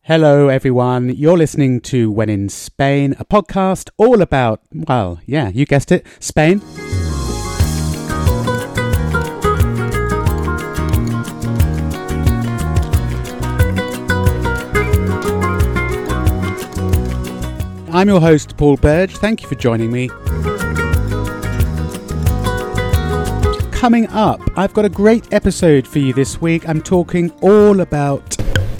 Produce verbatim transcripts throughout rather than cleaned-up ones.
Hello, everyone. You're listening to When in Spain, a podcast all about, well, yeah, you guessed it, Spain. I'm your host, Paul Burge. Thank you for joining me. Coming up, I've got a great episode for you this week. I'm talking all about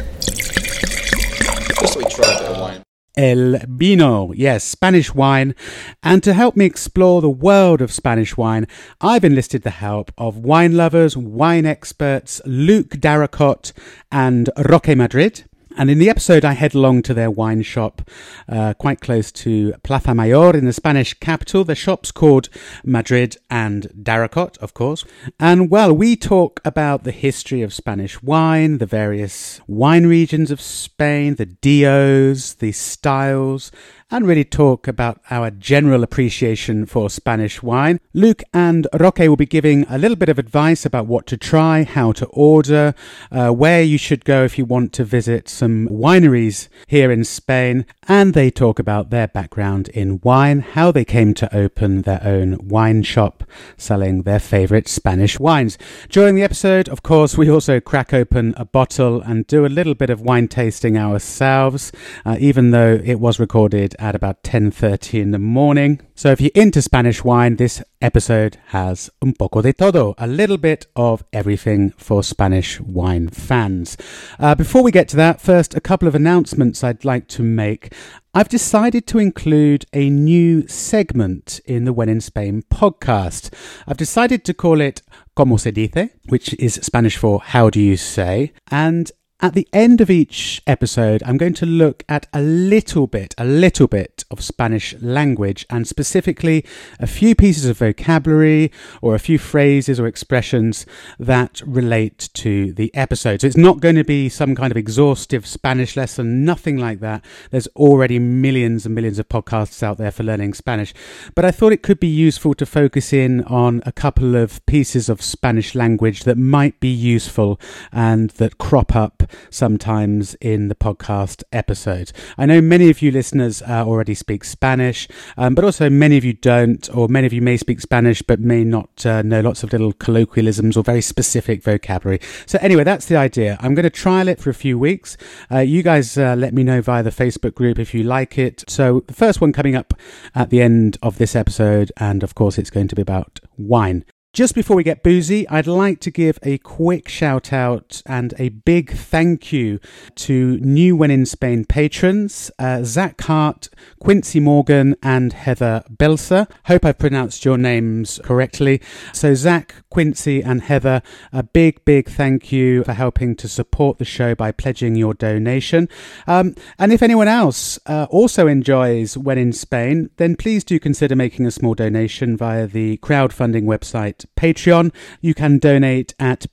El Vino, yes, Spanish wine. And to help me explore the world of Spanish wine, I've enlisted the help of wine lovers, wine experts, Luke Darracot and Roque Madrid. And in the episode, I head along to their wine shop uh, quite close to Plaza Mayor in the Spanish capital. The shop's called Madrid and Darracot, of course. And, well, we talk about the history of Spanish wine, the various wine regions of Spain, the D Os, the styles, and really talk about our general appreciation for Spanish wine. Luke and Roque will be giving a little bit of advice about what to try, how to order, uh, where you should go if you want to visit some wineries here in Spain, and they talk about their background in wine, how they came to open their own wine shop selling their favourite Spanish wines. During the episode, of course, we also crack open a bottle and do a little bit of wine tasting ourselves, uh, even though it was recorded at about ten thirty in the morning. So if you're into Spanish wine, this episode has un poco de todo, a little bit of everything for Spanish wine fans. Uh, before we get to that, first, a couple of announcements I'd like to make. I've decided to include a new segment in the When in Spain podcast. I've decided to call it Como se dice, which is Spanish for how do you say, and at the end of each episode, I'm going to look at a little bit, a little bit of Spanish language, and specifically a few pieces of vocabulary or a few phrases or expressions that relate to the episode. So it's not going to be some kind of exhaustive Spanish lesson, nothing like that. There's already millions and millions of podcasts out there for learning Spanish. But I thought it could be useful to focus in on a couple of pieces of Spanish language that might be useful and that crop up sometimes in the podcast episodes. I know many of you listeners uh, already speak Spanish, um, but also many of you don't, or many of you may speak Spanish but may not uh, know lots of little colloquialisms or very specific vocabulary. So anyway, that's the idea. I'm going to trial it for a few weeks. Uh, you guys uh, let me know via the Facebook group if you like it. So the first one coming up at the end of this episode, and of course it's going to be about wine. Just before we get boozy, I'd like to give a quick shout out and a big thank you to new When in Spain patrons, uh, Zach Hart, Quincy Morgan and Heather Belsa. Hope I've pronounced your names correctly. So Zach, Quincy and Heather, a big, big thank you for helping to support the show by pledging your donation. Um, and if anyone else uh, also enjoys When in Spain, then please do consider making a small donation via the crowdfunding website Patreon. You can donate at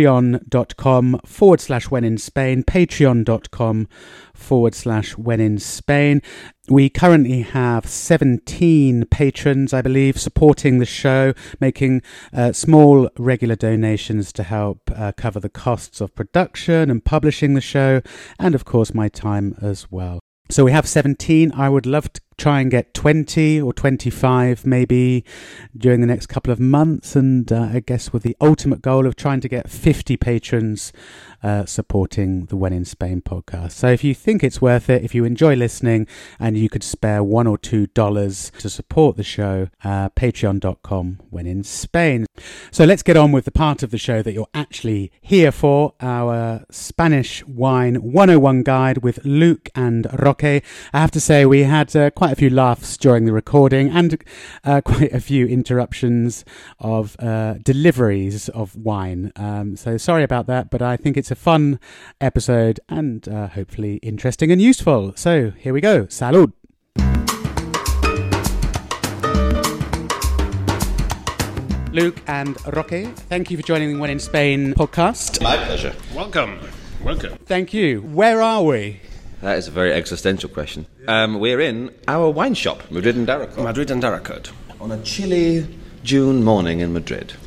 patreon.com forward slash when in Spain, patreon.com forward slash when in Spain. We currently have seventeen patrons, I believe, supporting the show, making uh, small regular donations to help uh, cover the costs of production and publishing the show, and of course my time as well. So we have seventeen. I would love to try and get twenty or twenty-five maybe during the next couple of months, and uh, I guess with the ultimate goal of trying to get fifty patrons uh, supporting the When in Spain podcast. So if you think it's worth it, if you enjoy listening and you could spare one or two dollars to support the show, uh, patreon.com When in Spain. So let's get on with the part of the show that you're actually here for, our Spanish Wine one oh one guide with Luke and Roque. I have to say we had uh, quite a few laughs during the recording and uh, quite a few interruptions of uh, deliveries of wine. Um, so sorry about that, but I think it's a fun episode and uh, hopefully interesting and useful. So here we go. Salud. Luke and Roque, thank you for joining the When in Spain podcast. My pleasure. Welcome. Welcome. Thank you. Where are we? That is a very existential question. Um, we're in our wine shop, Madrid and Darracot. Madrid and Darracot. On a chilly June morning in Madrid. Yeah.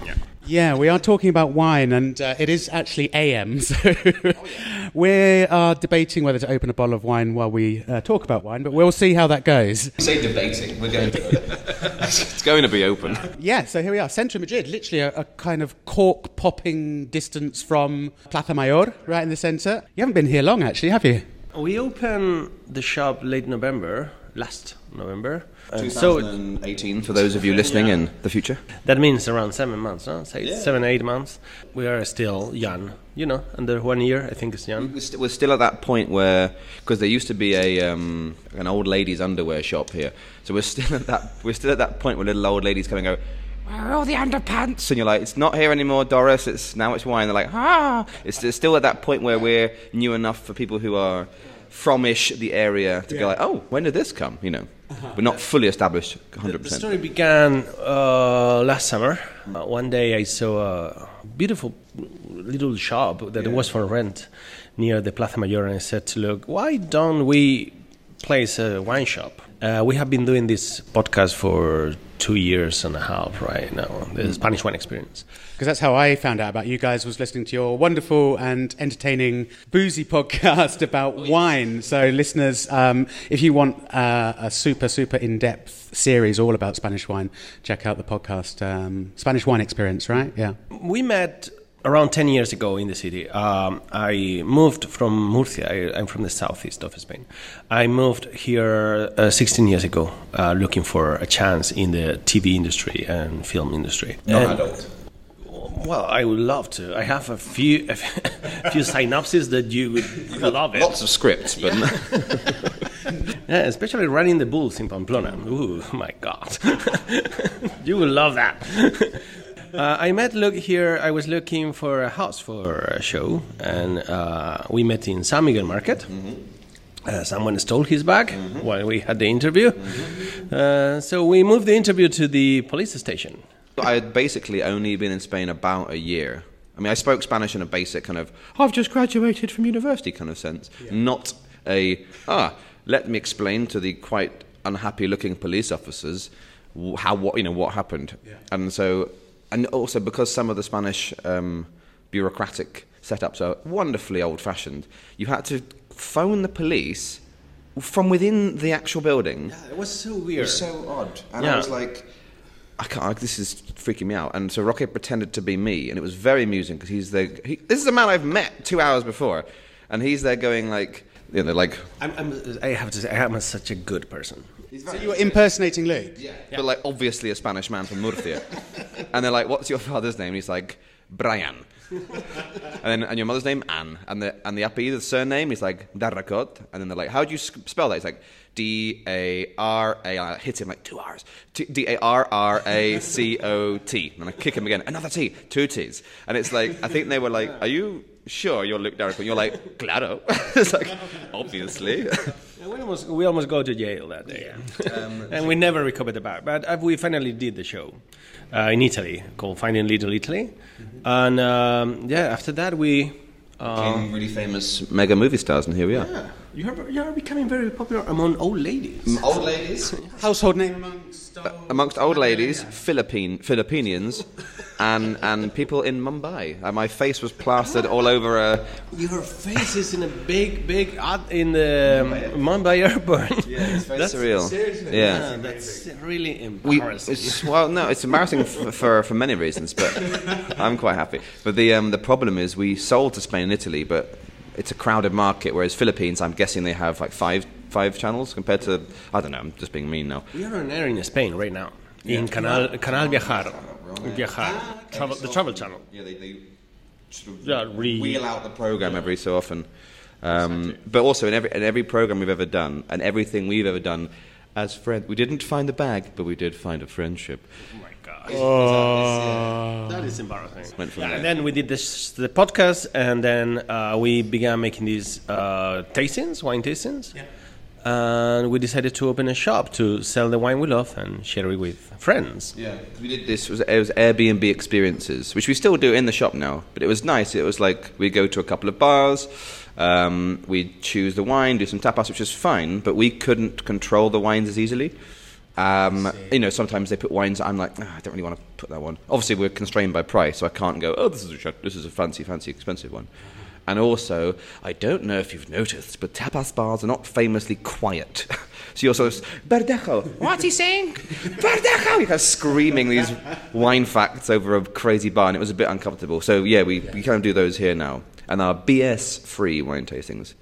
Yeah, we are talking about wine, and uh, it is actually A M, so oh, yeah. we are debating whether to open a bottle of wine while we uh, talk about wine, but we'll see how that goes. We say debating, we're going to... it's going to be open. Yeah, so here we are, centre of Madrid, literally a, a kind of cork-popping distance from Plaza Mayor, right in the centre. You haven't been here long, actually, have you? We opened the shop late November, last November. twenty eighteen, so, for those of you listening yeah. in the future. That means around seven months, no? Say yeah. seven, eight months. We are still young, you know, under one year, I think it's young. We're, st- we're still at that point where, because there used to be a um, an old ladies' underwear shop here, so we're still at that we're still at that point where little old ladies come and go, where are all the underpants? And you're like, it's not here anymore, Doris. It's now it's wine. They're like, ah. It's, it's still at that point where we're new enough for people who are from-ish the area to yeah. go like, oh, when did this come? You know. Uh-huh. We're not fully established one hundred percent. The story began uh, last summer. Uh, one day I saw a beautiful little shop that yeah. was for rent near the Plaza Mayor, and I said, look, why don't we place a wine shop? Uh, we have been doing this podcast for two years and a half right now, the mm. Spanish Wine Experience. Because that's how I found out about you guys, was listening to your wonderful and entertaining boozy podcast about wine. So listeners, um, if you want uh, a super, super in-depth series all about Spanish wine, check out the podcast, um, Spanish Wine Experience, right? Yeah. We met around ten years ago in the city. Um, I moved from Murcia. I, I'm from the southeast of Spain. I moved here uh, sixteen years ago, uh, looking for a chance in the T V industry and film industry. Not adult. Well, I would love to. I have a few a few synopses that you would love it. Lots of scripts, but yeah. Yeah, especially running the bulls in Pamplona. Ooh, my God. You will love that. Uh, I met look here. I was looking for a house for a show, and uh, we met in San Miguel Market. Mm-hmm. Uh, someone stole his bag mm-hmm. while we had the interview. Mm-hmm. Uh, so we moved the interview to the police station. I had basically only been in Spain about a year. I mean, I spoke Spanish in a basic kind of, oh, I've just graduated from university kind of sense. Yeah. Not a, ah, let me explain to the quite unhappy-looking police officers how, what, you know, what happened. Yeah. And so, and also because some of the Spanish um, bureaucratic setups are wonderfully old-fashioned, you had to phone the police from within the actual building. Yeah, it was so weird. It was so odd. And yeah. I was like, I can't, this is freaking me out. And so Roque pretended to be me, and it was very amusing because he's there. He, this is a man I've met two hours before, and he's there going like, you know, like. I'm, I'm, I have to say, I am a, such a good person. So you were impersonating Luke? Yeah. yeah. But like, obviously a Spanish man from Murcia. And they're like, what's your father's name? And he's like, Brian. and then and your mother's name, Anne. And the and the apellido, the surname, is like Darracot. And then they're like, how do you spell that? He's like, D A R A, I hit him like two R's. D A R R A C O T. And I kick him again. Another T. Two T's. And it's like, I think they were like, are you sure you're Luke Darracot? And you're like, claro. It's like, obviously. Yeah, we, almost, we almost go to jail that day. Yeah. Um, and we never recovered the bag. But uh, we finally did the show uh, in Italy called Finding Little Italy. Mm-hmm. And um, yeah, after that we... Uh, became really famous mega movie stars, and here we are. Yeah. You are, you are becoming very popular among old ladies. Mm, old ladies? Household name amongst old, uh, amongst old ladies, Philippine Filipinians, and and people in Mumbai. Uh, my face was plastered all over a. Your face is in a big, big ad in the Mumbai, Mumbai airport. Yeah, it's very that's surreal. Seriously? Yeah. yeah, that's really embarrassing. We, it's, well, no, it's embarrassing for, for for many reasons, but I'm quite happy. But the um the problem is we sold to Spain and Italy, but it's a crowded market, whereas Philippines, I'm guessing they have like five five channels compared to, I don't know, I'm just being mean now. We are on air in Spain right now, yeah. in Canal Canal Viajar, Viajar, ah, okay. travel, the travel channel. Yeah, they, they sort of yeah, re- wheel out the program every so often. Um, exactly. But also in every in every program we've ever done, and everything we've ever done as friends, we didn't find the bag, but we did find a friendship. Oh my God. Oh. That is embarrassing. Yeah, and then we did this, the podcast, and then uh, we began making these uh, tastings, wine tastings. Yeah. And we decided to open a shop to sell the wine we love and share it with friends. Yeah, we did this. It was, it was Airbnb experiences, which we still do in the shop now. But it was nice. It was like we go to a couple of bars, um, we choose the wine, do some tapas, which is fine. But we couldn't control the wines as easily. Um, you know, sometimes they put wines that I'm like, oh, I don't really want to put that one. Obviously, we're constrained by price, so I can't go, oh, this is a, this is a fancy, fancy, expensive one. And also, I don't know if you've noticed, but tapas bars are not famously quiet. So you're sort of, Verdejo, what's he saying? Verdejo! You're kind of screaming these wine facts over a crazy bar, and it was a bit uncomfortable. So yeah, we, we kind of do those here now. And our B S-free wine tastings.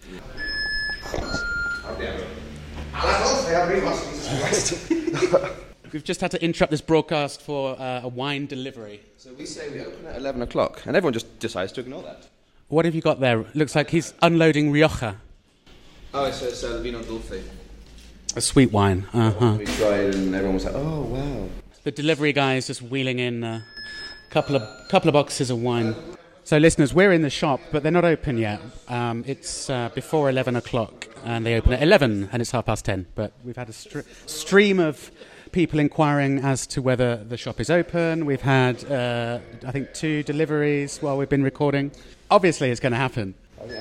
We've just had to interrupt this broadcast for uh, a wine delivery. So we say we open at eleven o'clock, and everyone just decides to ignore that. What have you got there? Looks like he's unloading Rioja. Oh, it's, it's uh, Vino Dulce. A sweet wine. Uh-huh. We tried, and everyone was like, oh, wow. The delivery guy is just wheeling in a couple of, couple of boxes of wine. So, listeners, we're in the shop, but they're not open yet. Um, it's uh, before eleven o'clock, and they open at eleven, and it's half past ten. But we've had a str- stream of people inquiring as to whether the shop is open. We've had, uh, I think, two deliveries while we've been recording. Obviously, it's going to happen.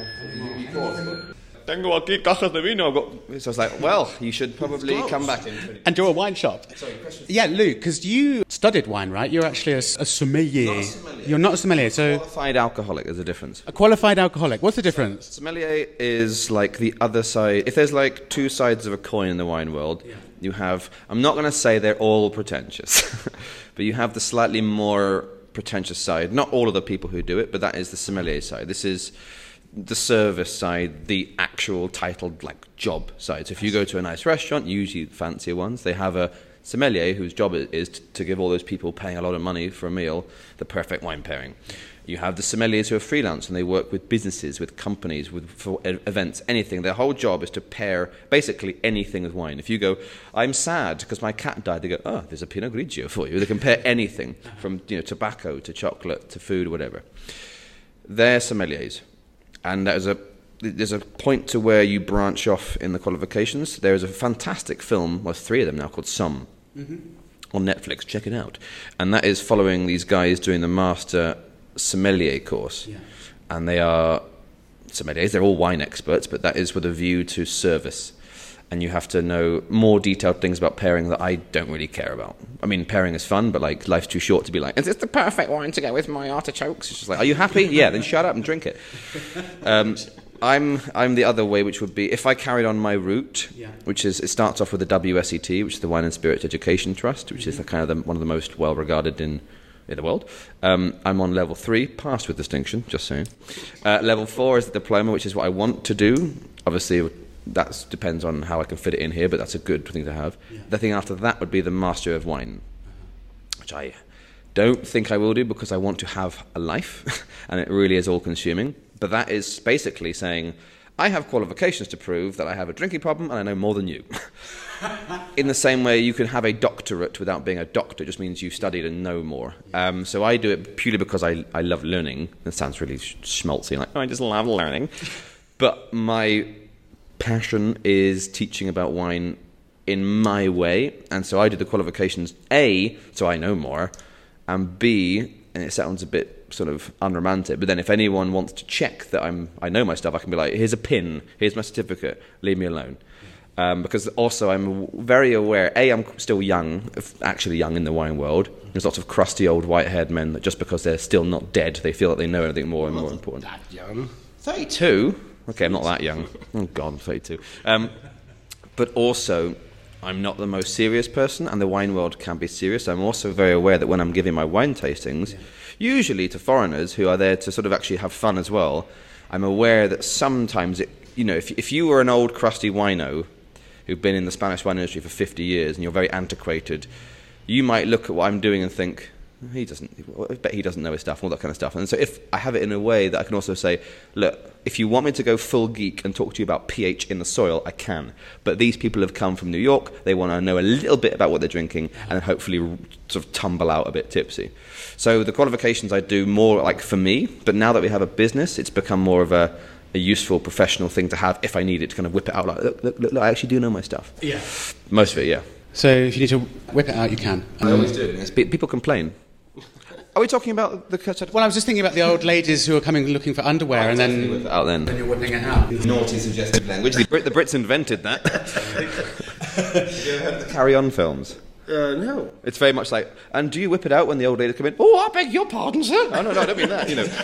Tengo aquí cajas de vino. So I was like, well, you should probably come back in. And you're a wine shop. Sorry, question. Yeah, Luke, because you studied wine, right? You're actually a, a sommelier. Not a sommelier. You're not a sommelier, so... Qualified alcoholic, there's a difference. A qualified alcoholic. What's the difference? Sommelier is like the other side. If there's like two sides of a coin in the wine world, yeah. You have... I'm not going to say they're all pretentious, but you have the slightly more pretentious side. Not all of the people who do it, but that is the sommelier side. This is the service side, the actual titled like job side. So if you go to a nice restaurant, usually fancier ones, they have a sommelier whose job it is to give all those people paying a lot of money for a meal the perfect wine pairing. You have the sommeliers who are freelance and they work with businesses, with companies, with for events, anything. Their whole job is to pair basically anything with wine. If you go, I'm sad because my cat died, they go, oh, there's a Pinot Grigio for you. They can pair anything from you know tobacco to chocolate to food, whatever. They're sommeliers. And there's a there's a point to where you branch off in the qualifications. There is a fantastic film, well, three of them now, called Some, mm-hmm. on Netflix. Check it out. And that is following these guys doing the master sommelier course. Yeah. And they are sommeliers. They're all wine experts, but that is with a view to service. And you have to know more detailed things about pairing that I don't really care about. I mean, pairing is fun, but like life's too short to be like, is this the perfect wine to go with my artichokes? It's just like, are you happy? Yeah, then shut up and drink it. Um, I'm I'm the other way, which would be if I carried on my route, yeah. which is it starts off with the W S E T, which is the Wine and Spirits Education Trust, which mm-hmm. is the kind of the, one of the most well regarded in in the world. Um, I'm on level three, passed with distinction, just saying. Uh, level four is the diploma, which is what I want to do. Obviously, that depends on how I can fit it in here, but that's a good thing to have. Yeah. The thing after that would be the Master of Wine, uh-huh. which I don't think I will do because I want to have a life, and it really is all-consuming. But that is basically saying, I have qualifications to prove that I have a drinking problem and I know more than you. In the same way, you can have a doctorate without being a doctor. It just means you've studied and know more. Um, so I do it purely because I, I love learning. It sounds really schmaltzy, like, oh, I just love learning. But my passion is teaching about wine in my way. And so I do the qualifications, A, so I know more, and B, and it sounds a bit sort of unromantic, but then if anyone wants to check that I'm I know my stuff, I can be like, here's a pin, here's my certificate, leave me alone. Um, because also I'm very aware, A, I'm still young, actually young in the wine world. There's lots of crusty old white-haired men that just because they're still not dead, they feel that they know anything more and more important. That young. thirty-two? Okay, I'm not that young. Oh, God, I'm thirty-two. Um, but also, I'm not the most serious person, and the wine world can be serious. I'm also very aware that when I'm giving my wine tastings, yeah. usually to foreigners who are there to sort of actually have fun as well, I'm aware that sometimes, it, you know, if, if you were an old crusty wino who've been in the Spanish wine industry for fifty years and you're very antiquated, you might look at what I'm doing and think, he doesn't, I bet he doesn't know his stuff, all that kind of stuff. And so if I have it in a way that I can also say, look, if you want me to go full geek and talk to you about pH in the soil, I can. But these people have come from New York, they want to know a little bit about what they're drinking and hopefully sort of tumble out a bit tipsy. So the qualifications I do more like for me, but now that we have a business, it's become more of a, a useful professional thing to have if I need it to kind of whip it out like, look, look, look, look I actually do know my stuff. Yeah. Most of it, yeah. So if you need to whip it out, you can. I always do. People complain. Are we talking about the... Well, I was just thinking about the old ladies who are coming looking for underwear oh, and then... Whip it out then. Then you're whipping it out. Naughty suggestive language. The, Brit- the Brits invented that. Have you ever heard of the Carry On films? Uh, no. It's very much like, and do you whip it out when the old ladies come in? Oh, I beg your pardon, sir. Oh, no, no, I don't mean that, you know.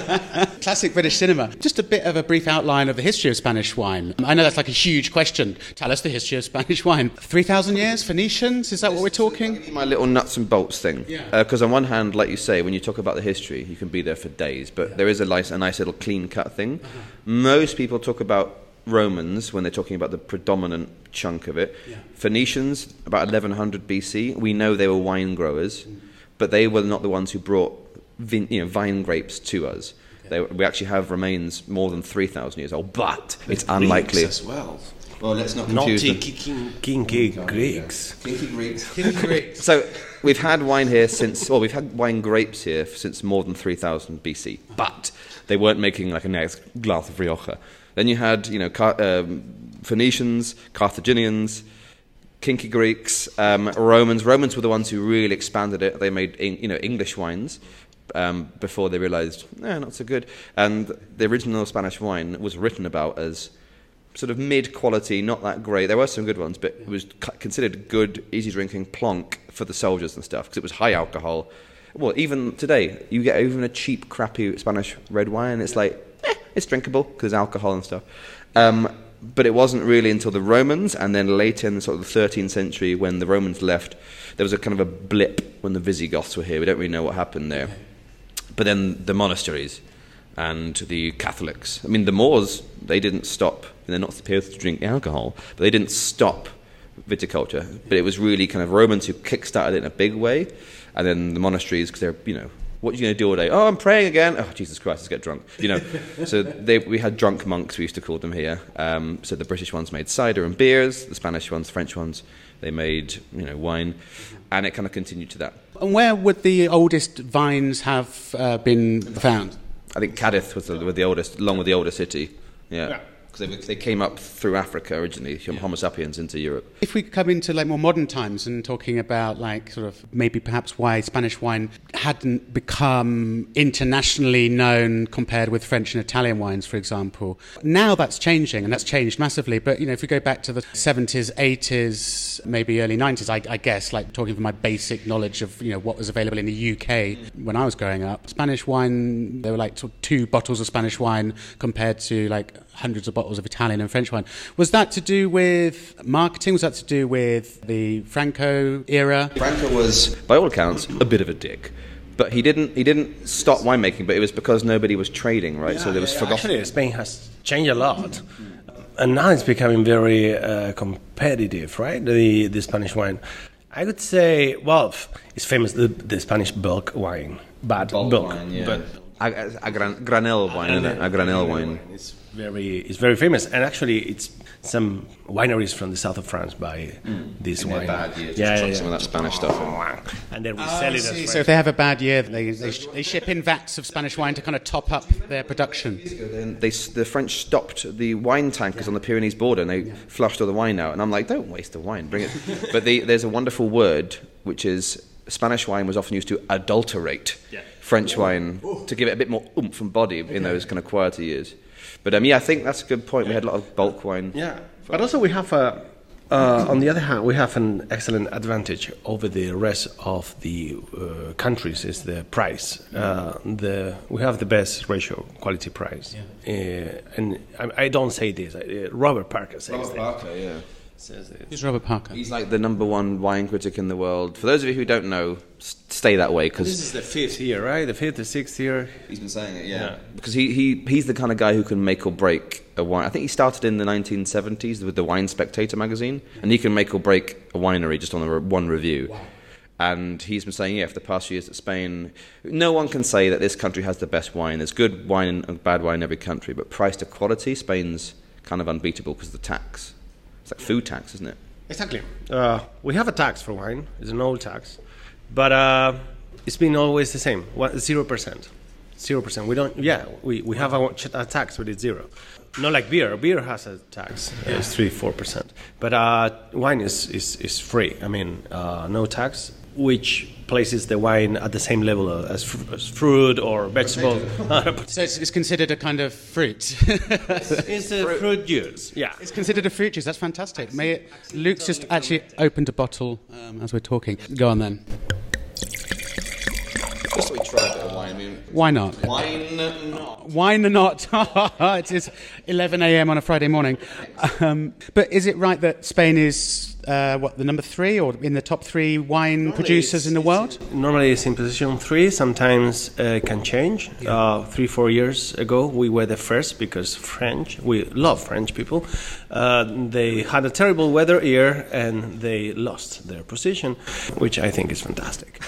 Classic British cinema. Just a bit of a brief outline of the history of Spanish wine. I know that's like a huge question. Tell us the history of Spanish wine. three thousand years? Phoenicians? Is that what we're talking? My little nuts and bolts thing. Yeah. Because uh, on one hand, like you say, when you talk about the history, you can be there for days, but yeah. there is a nice, a nice little clean-cut thing. Uh-huh. Most people talk about Romans when they're talking about the predominant chunk of it. Yeah. Phoenicians, about eleven hundred B C. We know they were wine growers, mm. but they were not the ones who brought vin, you know, vine grapes to us. Okay. They, we actually have remains more than three thousand years old, but the it's Greeks unlikely. As well. Well, let's not confuse Naughty them. Kinky Greeks. Kinky Greeks. Kinky Greeks. So we've had wine here since, well, we've had wine grapes here since more than three thousand B C, but they weren't making like a nice glass of Rioja. Then you had, you know, Car- um, Phoenicians, Carthaginians, Kinky Greeks, um, Romans. Romans were the ones who really expanded it. They made, you know, English wines um, before they realised, eh, not so good. And the original Spanish wine was written about as sort of mid-quality, not that great. There were some good ones, but it was considered good, easy-drinking plonk for the soldiers and stuff because it was high alcohol. Well, even today, you get even a cheap, crappy Spanish red wine, it's like, eh, it's drinkable because there's alcohol and stuff. Um, but it wasn't really until the Romans, and then later in the sort of the thirteenth century, when the Romans left, there was a kind of a blip when the Visigoths were here. We don't really know what happened there. But then the monasteries and the Catholics. I mean, the Moors, they didn't stop. They're not supposed to drink alcohol, but they didn't stop viticulture. But it was really kind of Romans who kick-started it in a big way, and then the monasteries, because they're, you know, what are you going to do all day? Oh, I'm praying again. Oh, Jesus Christ, let's get drunk. You know, so they, we had drunk monks, we used to call them here. Um, so the British ones made cider and beers. The Spanish ones, French ones, they made, you know, wine. And it kind of continued to that. And where would the oldest vines have uh, been found? I think Cadiz was the, was the oldest, along with the older city. Yeah. yeah. Because they, they came up through Africa originally, yeah. Homo sapiens into Europe. If we come into like more modern times and talking about like sort of maybe perhaps why Spanish wine hadn't become internationally known compared with French and Italian wines, for example. Now that's changing, and that's changed massively. But, you know, if we go back to the seventies, eighties, maybe early nineties, I, I guess, like talking from my basic knowledge of, you know, what was available in the U K when I was growing up, Spanish wine, there were like sort of two bottles of Spanish wine compared to like hundreds of bottles of Italian and French wine. Was that to do with marketing? Was that to do with the Franco era? Franco was, by all accounts, a bit of a dick. But he didn't he didn't stop winemaking, but it was because nobody was trading, right? Yeah, so there was yeah, forgotten. Actually, Spain has changed a lot. And now it's becoming very uh, competitive, right? The the Spanish wine. I would say, well, it's famous, the, the Spanish bulk wine. Bad bulk, bulk wine, yeah. But a, a, a gran, granel wine, isn't it? A granel wine. It's very, it's very famous, and actually, it's some wineries from the south of France buy mm. this in wine. Bad years, yeah, yeah, yeah. Some of that Spanish stuff, in. And then we oh, sell it as see. French. So if they have a bad year, they they, sh- they ship in vats of Spanish wine to kind of top up their production. Then they, the French stopped the wine tankers yeah. on the Pyrenees border, and they yeah. flushed all the wine out. And I'm like, don't waste the wine, bring it. But the, there's a wonderful word which is Spanish wine was often used to adulterate yeah. French Ooh. wine Ooh. to give it a bit more oomph and body okay. in those kind of quieter years. But um, yeah, I think that's a good point. We had a lot of bulk wine. Yeah, but also we have a. Uh, on the other hand, we have an excellent advantage over the rest of the uh, countries. Is the price. Uh, the we have the best ratio quality price. Yeah. Uh, and I, I don't say this. Uh, Robert Parker says Robert this. Parker, yeah. Who's Robert Parker? He's like the number one wine critic in the world. For those of you who don't know, stay that way because this is the fifth year, right? The fifth or sixth year. He's been saying it, yeah. yeah. Because he, he he's the kind of guy who can make or break a wine. I think he started in the nineteen seventies with the Wine Spectator magazine, and he can make or break a winery just on a re- one review. Wow. And he's been saying, yeah, for the past few years at Spain, no one can say that this country has the best wine. There's good wine and bad wine in every country, but price to quality, Spain's kind of unbeatable because of the tax. It's like food tax, isn't it? Exactly. Uh, we have a tax for wine. It's an old tax. But uh, it's been always the same, zero percent. Zero percent. We don't, yeah, we, we have a, a tax, but it's zero. Not like beer. Beer has a tax. It's three, four percent. But uh, wine is, is, is free. I mean, uh, no tax. which places the wine at the same level as, fr- as fruit or vegetable. So it's, it's considered a kind of fruit. It's a fruit. fruit juice. Yeah, it's considered a fruit juice. That's fantastic. May it, Luke's just actually opened a bottle um, as we're talking. Go on then. Just so we try a bit of wine. I mean, why not? Wine not. Wine not. It is eleven a.m. on a Friday morning. Um, but is it right that Spain is uh, what the number three or in the top three wine normally producers in the world? Normally it's in position three. Sometimes uh, can change. Yeah. Uh, three, four years ago we were the first because French. We love French people. Uh, they had a terrible weather year and they lost their position, which I think is fantastic.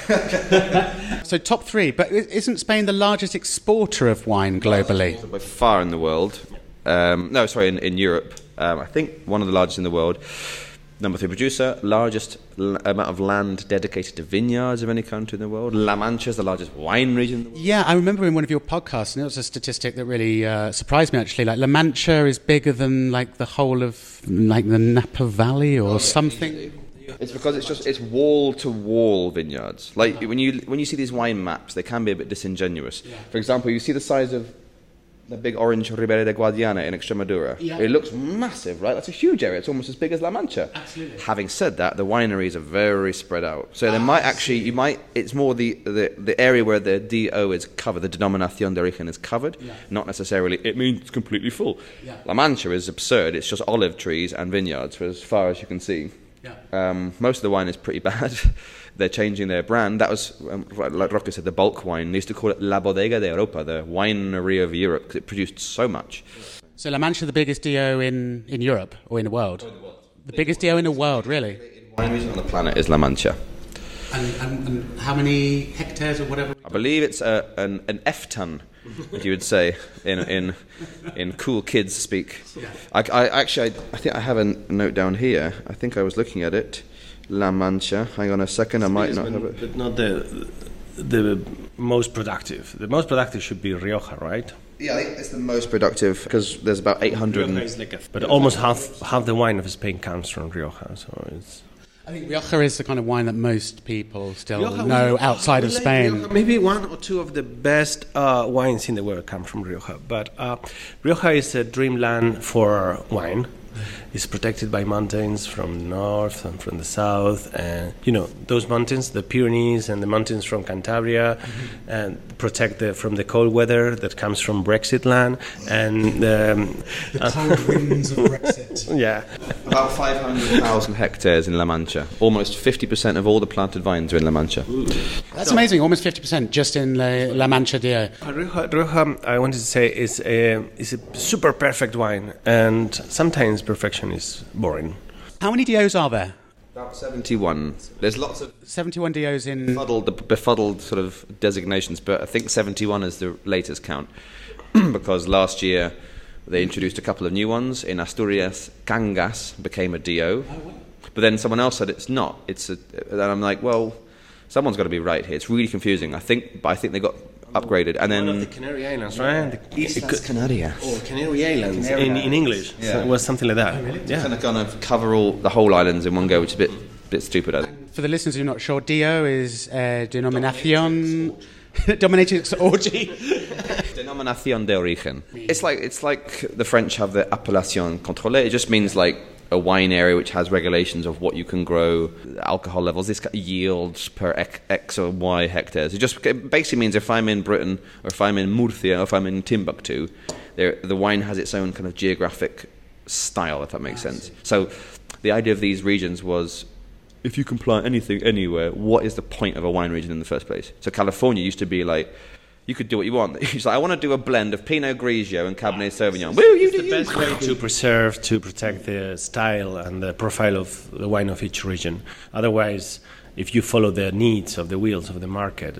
So top three, but isn't Spain the largest exporter of wine globally? By far in the world. Um, no, sorry, in, in Europe. Um, I think one of the largest in the world. Number three producer, largest l- amount of land dedicated to vineyards of any country in the world. La Mancha is the largest wine region in the world. Yeah, I remember in one of your podcasts, and it was a statistic that really uh, surprised me actually, like La Mancha is bigger than like the whole of like the Napa Valley or oh, yeah, something. Easily. It's because it's just it's wall to wall vineyards. Like when you when you see these wine maps, they can be a bit disingenuous. Yeah. For example, you see the size of the big orange Ribera de Guadiana in Extremadura. Yeah. It looks massive, right? That's a huge area. It's almost as big as La Mancha. Absolutely. Having said that, the wineries are very spread out. So ah, they might actually, you might, it's more the, the, the area where the D O is covered, the Denominación de Origen is covered, yeah. Not necessarily, it means it's completely full. Yeah. La Mancha is absurd. It's just olive trees and vineyards for as far as you can see. Yeah. Um, most of the wine is pretty bad. They're changing their brand. That was, um, like Roque said, the bulk wine. They used to call it La Bodega de Europa, the winery of Europe, because it produced so much. So La Mancha, the biggest D O in, in Europe or in the world? Oh, in the world. The in biggest the world. D O in the world, really? The wine region on the planet is La Mancha. And, and, and how many hectares or whatever? I believe it's a, an, an F-ton, if you would say, in in in cool kids speak. Yeah. I, I actually, I, I think I have a note down here. I think I was looking at it. La Mancha. Hang on a second, I might yes, not but, have it. But not the the most productive. The most productive should be Rioja, right? Yeah, I think it's the most productive because there's about eight hundred. Rioja is like a, but almost half half the wine of Spain comes from Rioja, so it's. I think Rioja is the kind of wine that most people still Rioja know outside of like Spain. Rioja. Maybe one or two of the best uh, wines in the world come from Rioja. But uh, Rioja is a dreamland for wine. It's protected by mountains from the north and from the south, and you know those mountains, the Pyrenees and the mountains from Cantabria, mm-hmm. and protect the, from the cold weather that comes from Brexit land and um, the cold winds of Brexit. Yeah, about five hundred thousand hectares in La Mancha. Almost fifty percent of all the planted vines are in La Mancha. Ooh. That's so, amazing. Almost fifty percent just in La, La Mancha, dear. Rioja, Rioja, I wanted to say, is a is a super perfect wine, and sometimes perfection is boring. How many D Os are there? About seventy-one. There's lots of seventy-one D Os in befuddled, befuddled sort of designations, but I think seventy-one is the latest count because last year they introduced a couple of new ones. In Asturias, Cangas became a D O, but then someone else said it's not. It's a, and I'm like, well, someone's got to be right here. It's really confusing. I think, but I think they got upgraded, and then one of the Canary Islands, right? The Islas Canarias, or Canary Islands Canary in, in English. Yeah. So it was something like that. Oh, really? Yeah, kind of kind of cover all the whole islands in one go, which is a bit bit stupid. I think. For the listeners who are not sure, D O is uh, denominación dominatrix orgy. Denominación de origen. It's like it's like the French have the appellation contrôlée. It just means like a wine area which has regulations of what you can grow, alcohol levels, this yields per X or Y hectares. It just it basically means if I'm in Britain or if I'm in Murcia or if I'm in Timbuktu, the wine has its own kind of geographic style, if that makes sense. So the idea of these regions was, if you can plant anything anywhere, what is the point of a wine region in the first place? So California used to be like, you could do what you want. He's like, I want to do a blend of Pinot Grigio and Cabernet Sauvignon. Woo, you it's do the best way to preserve, to protect the style and the profile of the wine of each region. Otherwise, if you follow the needs of the wheels of the market,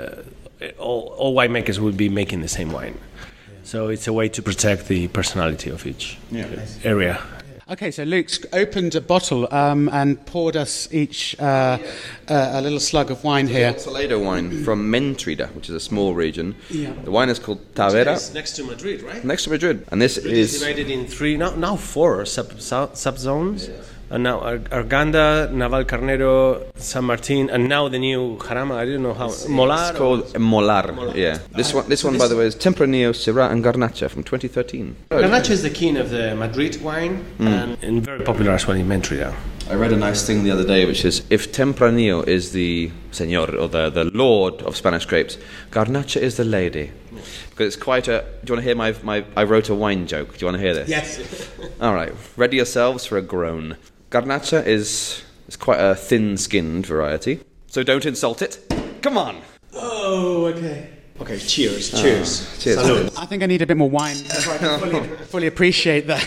uh, all, all winemakers would be making the same wine. Yeah. So it's a way to protect the personality of each yeah. area. Okay, so Luke's opened a bottle um, and poured us each uh, uh, a little slug of wine here. Toledo wine from Mentrida, which is a small region. Yeah. The wine is called Tavera. It's next to Madrid, right? Next to Madrid. And this Madrid is... is divided in three, now, now four sub, sub, subzones. Yeah. and now Ar- Arganda, Navalcarnero, San Martin, and now the new Jarama. I don't know how. It's, Molar. It's called Molar. Molar. Yeah. This one, this one, by the way, is Tempranillo, Syrah, and Garnacha from twenty thirteen. Garnacha is the king of the Madrid wine, mm. and, and very popular as well in Montreal. I read a nice thing the other day, which is if Tempranillo is the señor or the, the lord of Spanish grapes, Garnacha is the lady. Because it's quite a. Do you want to hear my, my? I wrote a wine joke. Do you want to hear this? Yes. All right. Ready yourselves for a groan. Garnacha is is quite a thin-skinned variety, so don't insult it. Come on. Oh, okay. Okay. Cheers. Cheers. Oh, cheers. Salud. I think I need a bit more wine so I can fully, fully appreciate that.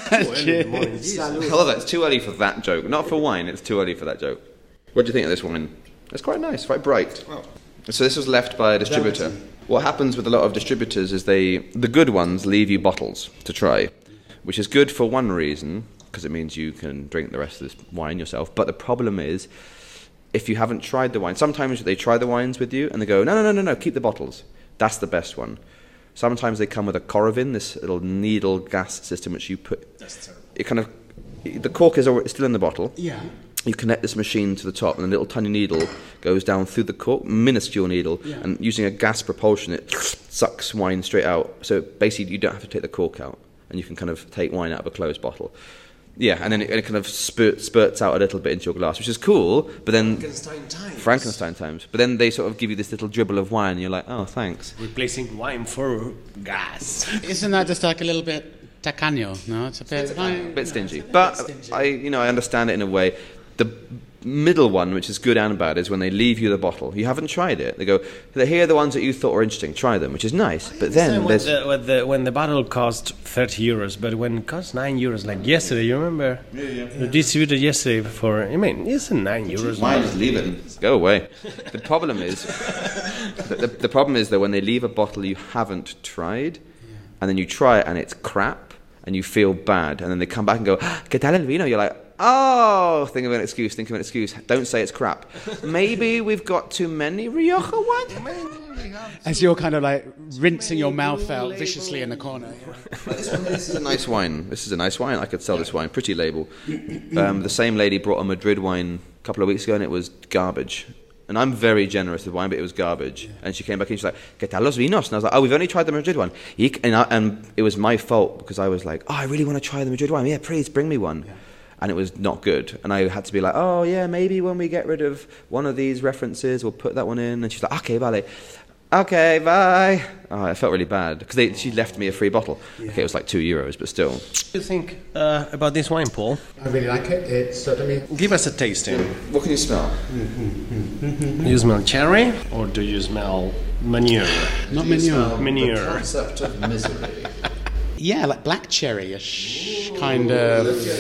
Cheers. However, it's too early for that joke. Not for wine. It's too early for that joke. What do you think of this wine? It's quite nice. Quite bright. Oh. So this was left by a distributor. What happens with a lot of distributors is they, the good ones, leave you bottles to try, which is good for one reason, because it means you can drink the rest of this wine yourself. But the problem is, if you haven't tried the wine, sometimes they try the wines with you and they go, no, no, no, no, no, keep the bottles. That's the best one. Sometimes they come with a Coravin, this little needle gas system which you put. That's terrible. It kind of, the cork is already still in the bottle. Yeah. You connect this machine to the top, and a little tiny needle goes down through the cork, minuscule needle, yeah. and using a gas propulsion, it sucks wine straight out. So basically, you don't have to take the cork out, and you can kind of take wine out of a closed bottle. Yeah, and then it, it kind of spurt, spurts out a little bit into your glass, which is cool, but then... Frankenstein times. Frankenstein times. But then they sort of give you this little dribble of wine, and you're like, oh, thanks. Replacing wine for gas. Isn't that just like a little bit tacaño? No, it's a bit... It's a bit, bit stingy. No, but, bit stingy. I, you know, I understand it in a way. The middle one, which is good and bad, is when they leave you the bottle. You haven't tried it. They go, here are the ones that you thought were interesting. Try them, which is nice. But then when there's... The, when, the, when the bottle cost thirty euros, but when it cost nine euros, like yesterday, you remember? Yeah, yeah. The distributor yesterday for, I mean, it's nine euros. Why just leave it and go away? The problem is, the, the, the problem is that when they leave a bottle you haven't tried, and then you try it and it's crap, and you feel bad, and then they come back and go, ¿Qué tal el vino? You're like, oh, think of an excuse, think of an excuse. Don't say it's crap. Maybe we've got too many Rioja wines? As you're kind of like rinsing your mouth out viciously in the corner. This, one, this is a nice wine. This is a nice wine. I could sell this wine. Pretty label. Um, the same lady brought a Madrid wine a couple of weeks ago, and it was garbage. And I'm very generous with wine, but it was garbage. Yeah. And she came back and she's like, ¿Qué tal los vinos? And I was like, oh, we've only tried the Madrid one. And, I, and it was my fault because I was like, oh, I really want to try the Madrid wine. Yeah, please, bring me one. Yeah. And it was not good. And I had to be like, oh, yeah, maybe when we get rid of one of these references, we'll put that one in. And she's like, okay, vale. Okay, bye. Oh, I felt really bad because she left me a free bottle. Yeah. Okay, it was like two euros, but still. What do you think uh, about this wine, Paul? I really like it. It's certainly... Give us a tasting. What can you smell? Mm-hmm. Do you smell cherry or do you smell manure? Not manure. Manure. The concept of misery. Yeah, like black cherry-ish kind of.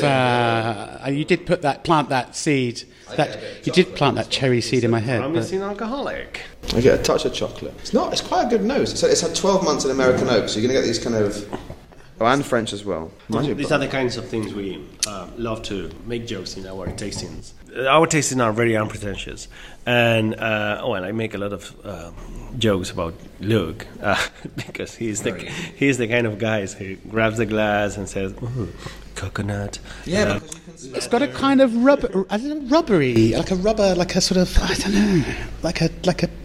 Uh, you did put that, plant that seed. That you did plant that cherry seed in my head. Promising alcoholic. I get a touch of chocolate. It's not. It's quite a good nose. It's, it's had twelve months in American oak, so you're going to get these kind of. Oh, and French as well. Well, these are the kinds of things we uh, love to make jokes in our tastings. Our tastings are very unpretentious, and uh, oh, and I make a lot of uh, jokes about Luke uh, because he's the he's the kind of guy who grabs the glass and says, mm, "Coconut." Yeah, uh, because you can smell it's got a kind of rubber, I don't know, rubbery, like a rubber, like a sort of, I don't know, like a like a.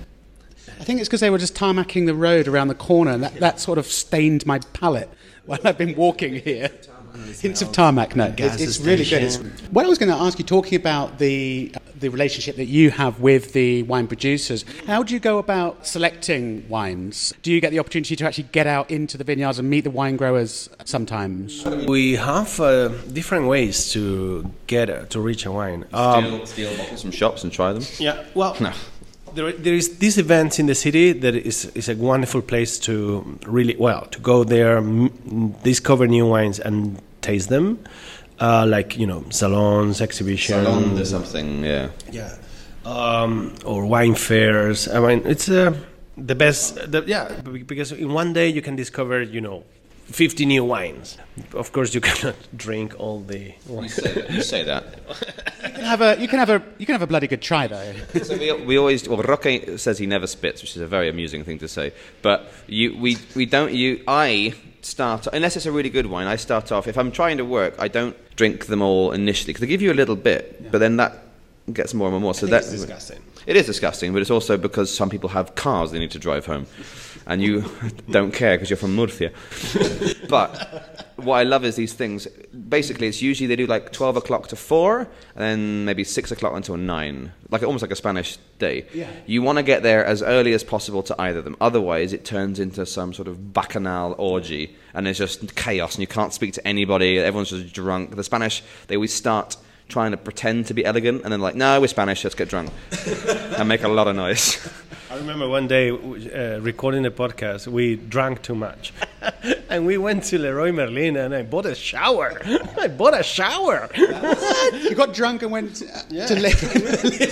I think it's because they were just tarmacking the road around the corner, and that, that sort of stained my palate while I've been walking here. Hints of tarmac, no, it's, it's really good. It's, what I was going to ask you, talking about the the relationship that you have with the wine producers, how do you go about selecting wines? Do you get the opportunity to actually get out into the vineyards and meet the wine growers sometimes? We have uh, different ways to get uh, to reach a wine. Um, steal, steal bottles from shops and try them? Yeah, well... No. There, there is this event in the city that is is a wonderful place to really, well, to go there, m- discover new wines and taste them, uh, like, you know, salons, exhibitions. Salon, there's something, yeah. Yeah. Um, or wine fairs. I mean, it's uh, the best, the, yeah, because in one day you can discover, you know, fifty new wines. Of course, you cannot drink all the wines. You say that. You say that. You can have a you can have a you can have a bloody good try though. So we, we always well Roque says he never spits, which is a very amusing thing to say. But you we we don't you I start unless it's a really good wine. I start off if I'm trying to work. I don't drink them all initially, because they give you a little bit, yeah. but then that gets more and more. So that's disgusting. It is disgusting, but it's also because some people have cars they need to drive home, and you don't care because you're from Murcia. But what I love is these things. Basically, it's usually they do like twelve o'clock to four, and then maybe six o'clock until nine, like almost like a Spanish day. Yeah. You want to get there as early as possible to either of them. Otherwise, it turns into some sort of bacchanal orgy, and it's just chaos, and you can't speak to anybody. Everyone's just drunk. The Spanish, they always start trying to pretend to be elegant, and then like, no, we're Spanish, let's get drunk, and make a lot of noise. I remember one day uh, recording a podcast, we drank too much. And we went to Leroy Merlin, and I bought a shower. I bought a shower. You got drunk and went uh, yeah. to Leroy Merlin.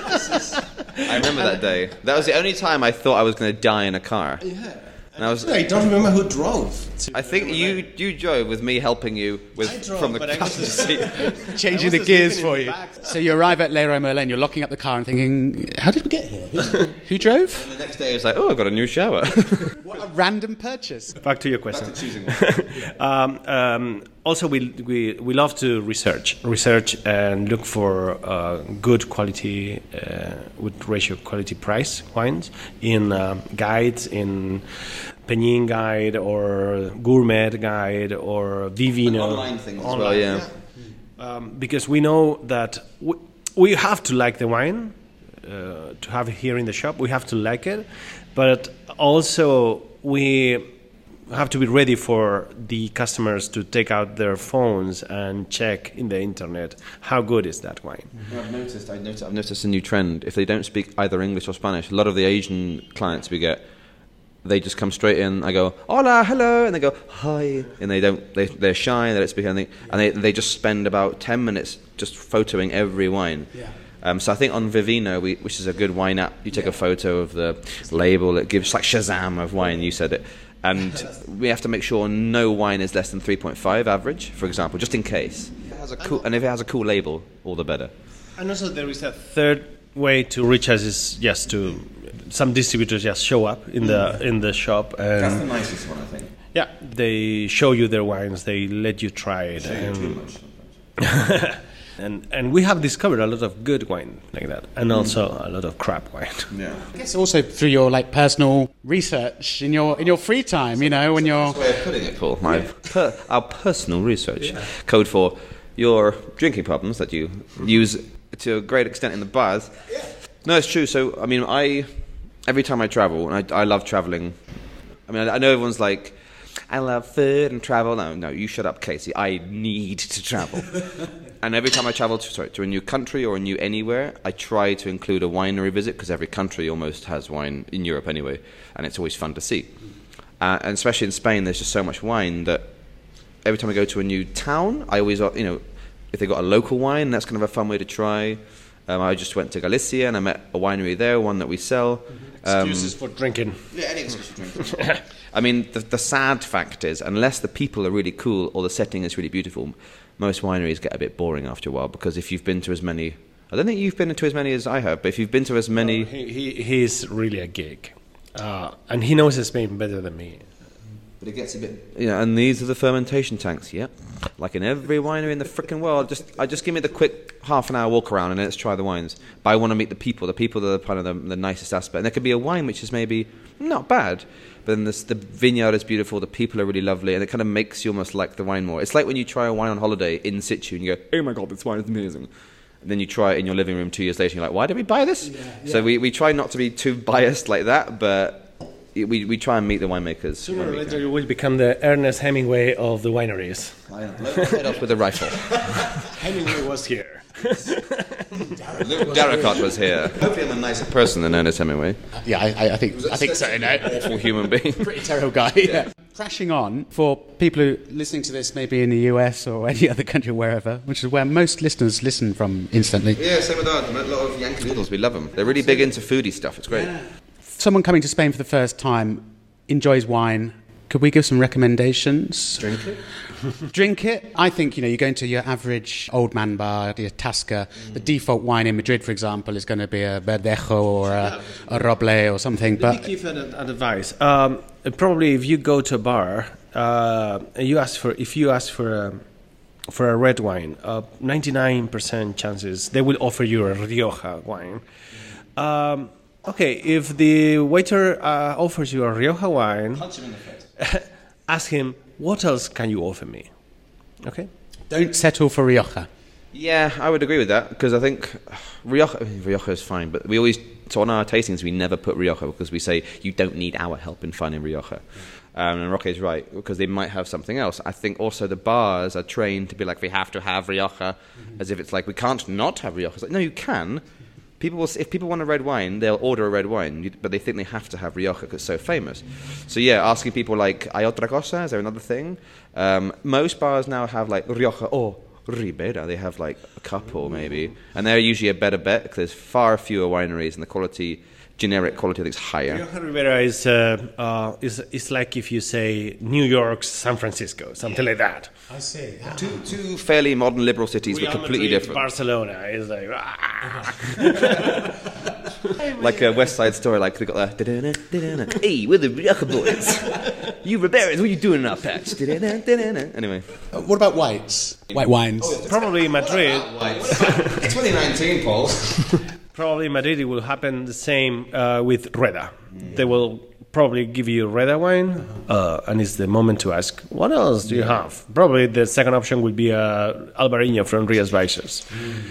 I remember that day. That was the only time I thought I was going to die in a car. Yeah. And I, was, I don't remember who drove. I think you you drove with me helping you with I drove, from the but I passenger was seat. Changing the gears for you. So you arrive at Leroy Merlin, you're locking up the car and thinking, how did we get here? Who, who drove? And the next day it's like, oh, I've got a new shower. What a random purchase. Back to your question. Back to choosing one. um, um, also, we, we we love to research, research and look for uh, good quality, uh, with ratio quality price wines in um, guides, in Peñín guide or Gourmet guide or Vivino. Online things as well, yeah. yeah. Um, because we know that we, we have to like the wine uh, to have it here in the shop. We have to like it, but also we have to be ready for the customers to take out their phones and check in the internet how good is that wine. Well, I've noticed, I've noticed, I've noticed a new trend. If they don't speak either English or Spanish, a lot of the Asian clients we get, they just come straight in. I go, hola, hello, and they go, hi, and they don't. They they're shy. They don't speak anything, and they they just spend about ten minutes just photoing every wine. Yeah. Um, so I think on Vivino, we, which is a good wine app, you take yeah. a photo of the label. It gives like Shazam of wine. You said it, and we have to make sure no wine is less than three point five average, for example, just in case. It has a cool, and if it has a cool label, all the better. And also there is a third way to reach us is just to some distributors just show up in the in the shop and that's the nicest one, I think. Yeah, they show you their wines, they let you try it, and too much and and we have discovered a lot of good wine like that, and also a lot of crap wine. Yeah, I guess also through your like personal research in your in your free time, you know, when you're. That's the way of putting it, Paul. My per, our personal research, yeah. Code for your drinking problems that you use to a great extent in the bars. Yeah. No, it's true. So I mean, I. Every time I travel, and I, I love traveling. I mean, I, I know everyone's like, I love food and travel. No, no, you shut up, Casey. I need to travel. And every time I travel to, sorry, to a new country or a new anywhere, I try to include a winery visit, because every country almost has wine in Europe anyway, and it's always fun to see. Uh, and especially in Spain, there's just so much wine that every time I go to a new town, I always, you know, if they got a local wine, that's kind of a fun way to try. Um, I just went to Galicia and I met a winery there, one that we sell. Mm-hmm. Excuses um, for drinking. Yeah, any excuse for drinking. I mean, the, the sad fact is, unless the people are really cool or the setting is really beautiful, most wineries get a bit boring after a while, because if you've been to as many... I don't think you've been to as many as I have, but if you've been to as many... No, he, he He's really a geek. Uh, and he knows Spain better than me. But it gets a bit... You know, and these are the fermentation tanks, yep. Like in every winery in the frickin' world. Just I just give me the quick half an hour walk around and let's try the wines. But I want to meet the people. The people are kind of the, the nicest aspect. And there could be a wine which is maybe not bad, but then this, the vineyard is beautiful, the people are really lovely, and it kind of makes you almost like the wine more. It's like when you try a wine on holiday in situ and you go, oh my God, this wine is amazing. And then you try it in your living room two years later and you're like, why did we buy this? Yeah, yeah. So we, we try not to be too biased like that, but... We we try and meet the winemakers. Sooner or later, you will become the Ernest Hemingway of the wineries. I am. Blow my head off with a rifle. Hemingway was here. Luke Darracott was here. Hopefully, I'm a nicer person than Ernest Hemingway. Yeah, I, I think I think so. No, awful human being. Pretty terrible guy. Yeah. Yeah. Crashing on for people who listening to this, maybe in the U S or any other country, wherever, which is where most listeners listen from instantly. Yeah, same with us. A lot of Yankee Doodles. We love them. They're really big into foodie stuff. It's great. Yeah. Someone coming to Spain for the first time enjoys wine. Could we give some recommendations? Drink it. Drink it. I think, you know, you go into your average old man bar, your Tasca. Mm. The default wine in Madrid, for example, is going to be a Verdejo or a, a Roble or something. Let but me give an, an advice. Um, probably if you go to a bar, uh, you ask for if you ask for a, for a red wine, uh, ninety-nine percent chances they will offer you a Rioja wine. Um, okay, if the waiter uh, offers you a Rioja wine, punch him in the face. Ask him, what else can you offer me? Okay? Don't settle for Rioja. Yeah, I would agree with that, because I think Rioja, Rioja is fine, but we always, so on our tastings, we never put Rioja because we say, you don't need our help in finding Rioja. Um, and Roque is right, because they might have something else. I think also the bars are trained to be like, we have to have Rioja, mm-hmm. as if it's like, we can't not have Rioja. It's like, no, you can. People will, if people want a red wine, they'll order a red wine, but they think they have to have Rioja because it's so famous. So yeah, asking people like, ¿hay otra cosa? Is there another thing? Um, most bars now have like Rioja or Ribera. They have like a couple maybe, and they're usually a better bet because there's far fewer wineries and the quality, generic quality, I think is higher. Rioja Ribera is uh, uh, is is like if you say New York, San Francisco, something like that. I see. Ah. Two, two fairly modern liberal cities, Real but completely Madrid, different. Barcelona is like. Like a West Side Story, like they got the hey, we're the Rioja boys. You Riberas, what are you doing in our patch? Anyway, Uh, what about whites? White wines. Probably Madrid. twenty nineteen, Paul. Probably in Madrid it will happen the same uh, with Rueda. They will probably give you Rueda wine, uh, and it's the moment to ask, what else do you have? Probably the second option would be uh, Albarino from Rías Baixas.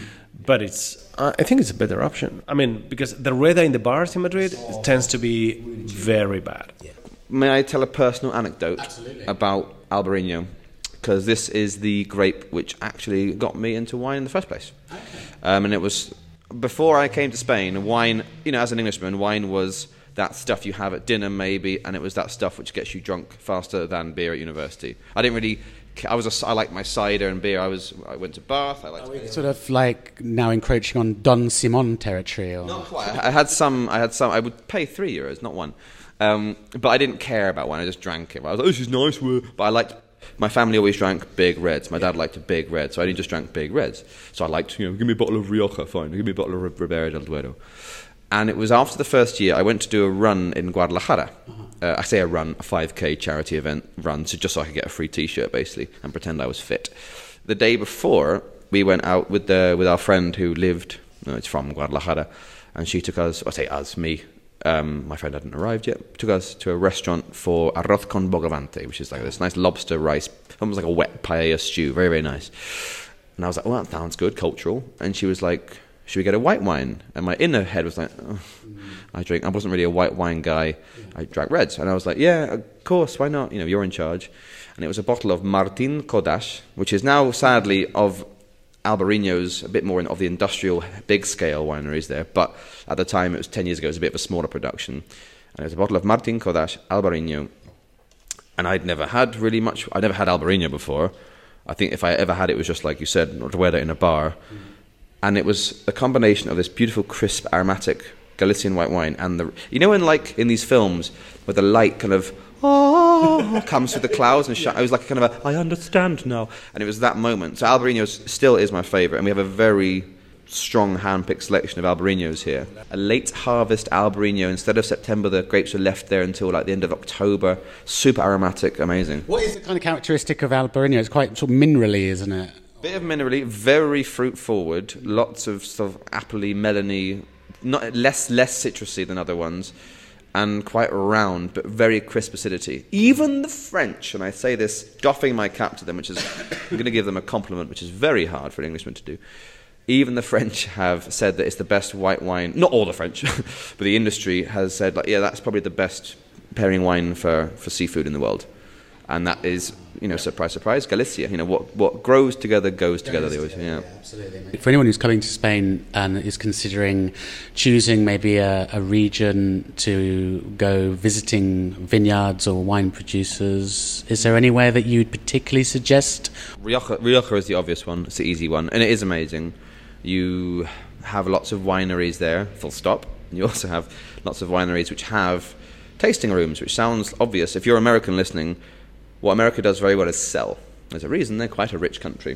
But it's, uh, I think it's a better option. I mean, because the Rueda in the bars in Madrid tends to be very bad. May I tell a personal anecdote Absolutely. about Albarino? Because this is the grape which actually got me into wine in the first place. Okay. Um, and it was, before I came to Spain, wine, you know, as an Englishman, wine was that stuff you have at dinner maybe, and it was that stuff which gets you drunk faster than beer at university. I didn't really, I was a, I liked my cider and beer. I was, I went to Bath. I liked. It's sort of like now encroaching on Don Simon territory. Or... Not quite. I had some. I had some. I would pay three euros, not one. Um, but I didn't care about wine. I just drank it. I was like, "This is nice." But I liked. My family always drank big reds. My dad liked a big red, so I didn't just drank big reds. So I liked, you know, give me a bottle of Rioja, fine. Give me a bottle of Ribera del Duero. And it was after the first year I went to do a run in Guadalajara. Uh, I say a run, a five K charity event run, so just so I could get a free T-shirt basically and pretend I was fit. The day before, we went out with the with our friend who lived, no, it's from Guadalajara, and she took us, I say us, me, um, my friend hadn't arrived yet, took us to a restaurant for arroz con bogavante, which is like this nice lobster rice, almost like a wet paella stew, very, very nice. And I was like, well, that sounds good, cultural. And she was like, should we get a white wine? And my inner head was like, oh, I drink. I wasn't really a white wine guy. I drank reds. And I was like, yeah, of course, why not? You know, you're in charge. And it was a bottle of Martín Kodash, which is now, sadly, of Albarino's, a bit more in, of the industrial, big-scale wineries there. But at the time, it was ten years ago, it was a bit of a smaller production. And it was a bottle of Martín Kodash, Albarino. And I'd never had really much, I'd never had Albarino before. I think if I ever had it, it was just like you said, Rueda in a bar. Mm. And it was a combination of this beautiful, crisp, aromatic Galician white wine and the... You know when, like, in these films, where the light kind of oh, comes through the clouds and shine? It was like kind of a, I understand now. And it was that moment. So Albarino still is my favourite. And we have a very strong hand-picked selection of Albarinos here. A late harvest Albarino. Instead of September, the grapes are left there until, like, the end of October. Super aromatic, amazing. What is the kind of characteristic of Albarino? It's quite sort of minerally, isn't it? Bit of minerally, very fruit forward, lots of sort of appley, melony, not less less citrusy than other ones, and quite round but very crisp acidity. Even the French, and I say this doffing my cap to them, which is I'm going to give them a compliment, which is very hard for an Englishman to do. Even the French have said that it's the best white wine. Not all the French, but the industry has said like, yeah, that's probably the best pairing wine for, for seafood in the world. And that is, you know, surprise, surprise, Galicia. You know, what, what grows together goes together. They always, yeah. yeah, absolutely. For anyone who's coming to Spain and is considering choosing maybe a, a region to go visiting vineyards or wine producers, is there anywhere that you'd particularly suggest? Rioja, Rioja is the obvious one. It's the easy one, and it is amazing. You have lots of wineries there, full stop. You also have lots of wineries which have tasting rooms, which sounds obvious. If you're American listening, what America does very well is sell. There's a reason they're quite a rich country.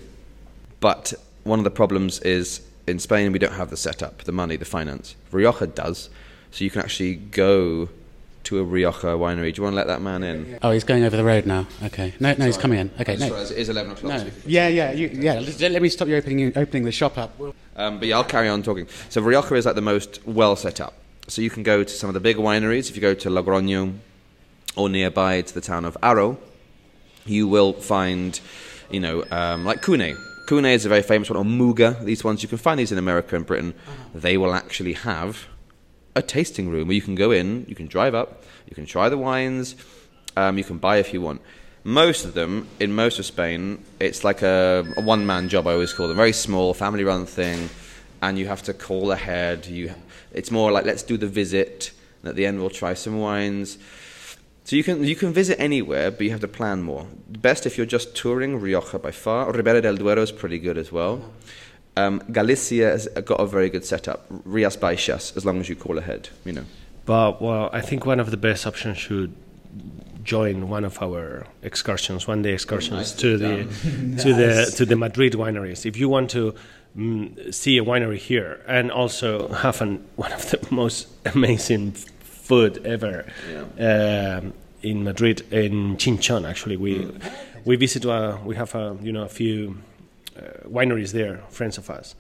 But one of the problems is in Spain we don't have the setup, the money, the finance. Rioja does. So you can actually go to a Rioja winery. Do you want to let that man in? Oh, he's going over the road now. Okay. No, no, Sorry. He's coming in. Okay, no. Sorry, it is eleven o'clock. No. Yeah, yeah, you, yeah. Let, let me stop you opening opening the shop up. Um, but yeah, I'll carry on talking. So Rioja is like the most well set up. So you can go to some of the bigger wineries. If you go to Logroño or nearby to the town of Haro, you will find, you know, um, like Cune. Cune is a very famous one, or Muga. These ones, you can find these in America and Britain. Uh-huh. They will actually have a tasting room where you can go in, you can drive up, you can try the wines, um, you can buy if you want. Most of them, in most of Spain, it's like a, a one-man job, I always call them. Very small, family-run thing, and you have to call ahead. You, it's more like, let's do the visit, and at the end we'll try some wines. So you can you can visit anywhere, but you have to plan more. Best if you're just touring Rioja by far. Ribera del Duero is pretty good as well. Um, Galicia has got a very good setup. Rias Baixas, as long as you call ahead, you know. But well, I think one of the best options should join one of our excursions, one day excursions nice to the nice. to the to the Madrid wineries. If you want to mm, see a winery here and also have an, one of the most amazing food ever yeah. um, in Madrid, in Chinchón, actually, we mm. we visit. Uh, we have a you know a few. Uh, wineries there, friends of us,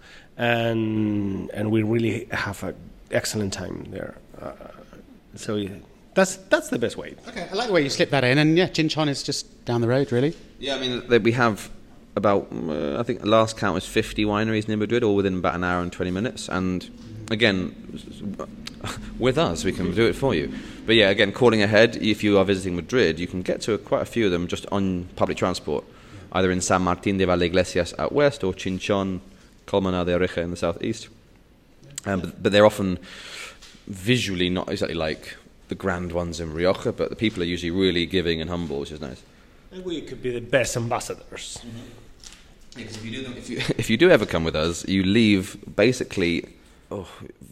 and and we really have an excellent time there. Uh, so yeah, that's that's the best way. Okay, I like the way you slip that in, and yeah, Chinchón is just down the road, really. Yeah, I mean we have about uh, I think the last count was fifty wineries near Madrid, all within about an hour and twenty minutes. And again, with us, we can do it for you. But yeah, again, calling ahead. If you are visiting Madrid, you can get to a, quite a few of them just on public transport. Either in San Martín de Valdeiglesias out west or Chinchón, Colmenar de Oreja in the southeast. Um, but, but they're often visually not exactly like the grand ones in Rioja, but the people are usually really giving and humble, which is nice. And we could be the best ambassadors. Mm-hmm. Yeah, 'cause if you do them, if you if you do ever come with us, you leave basically oh,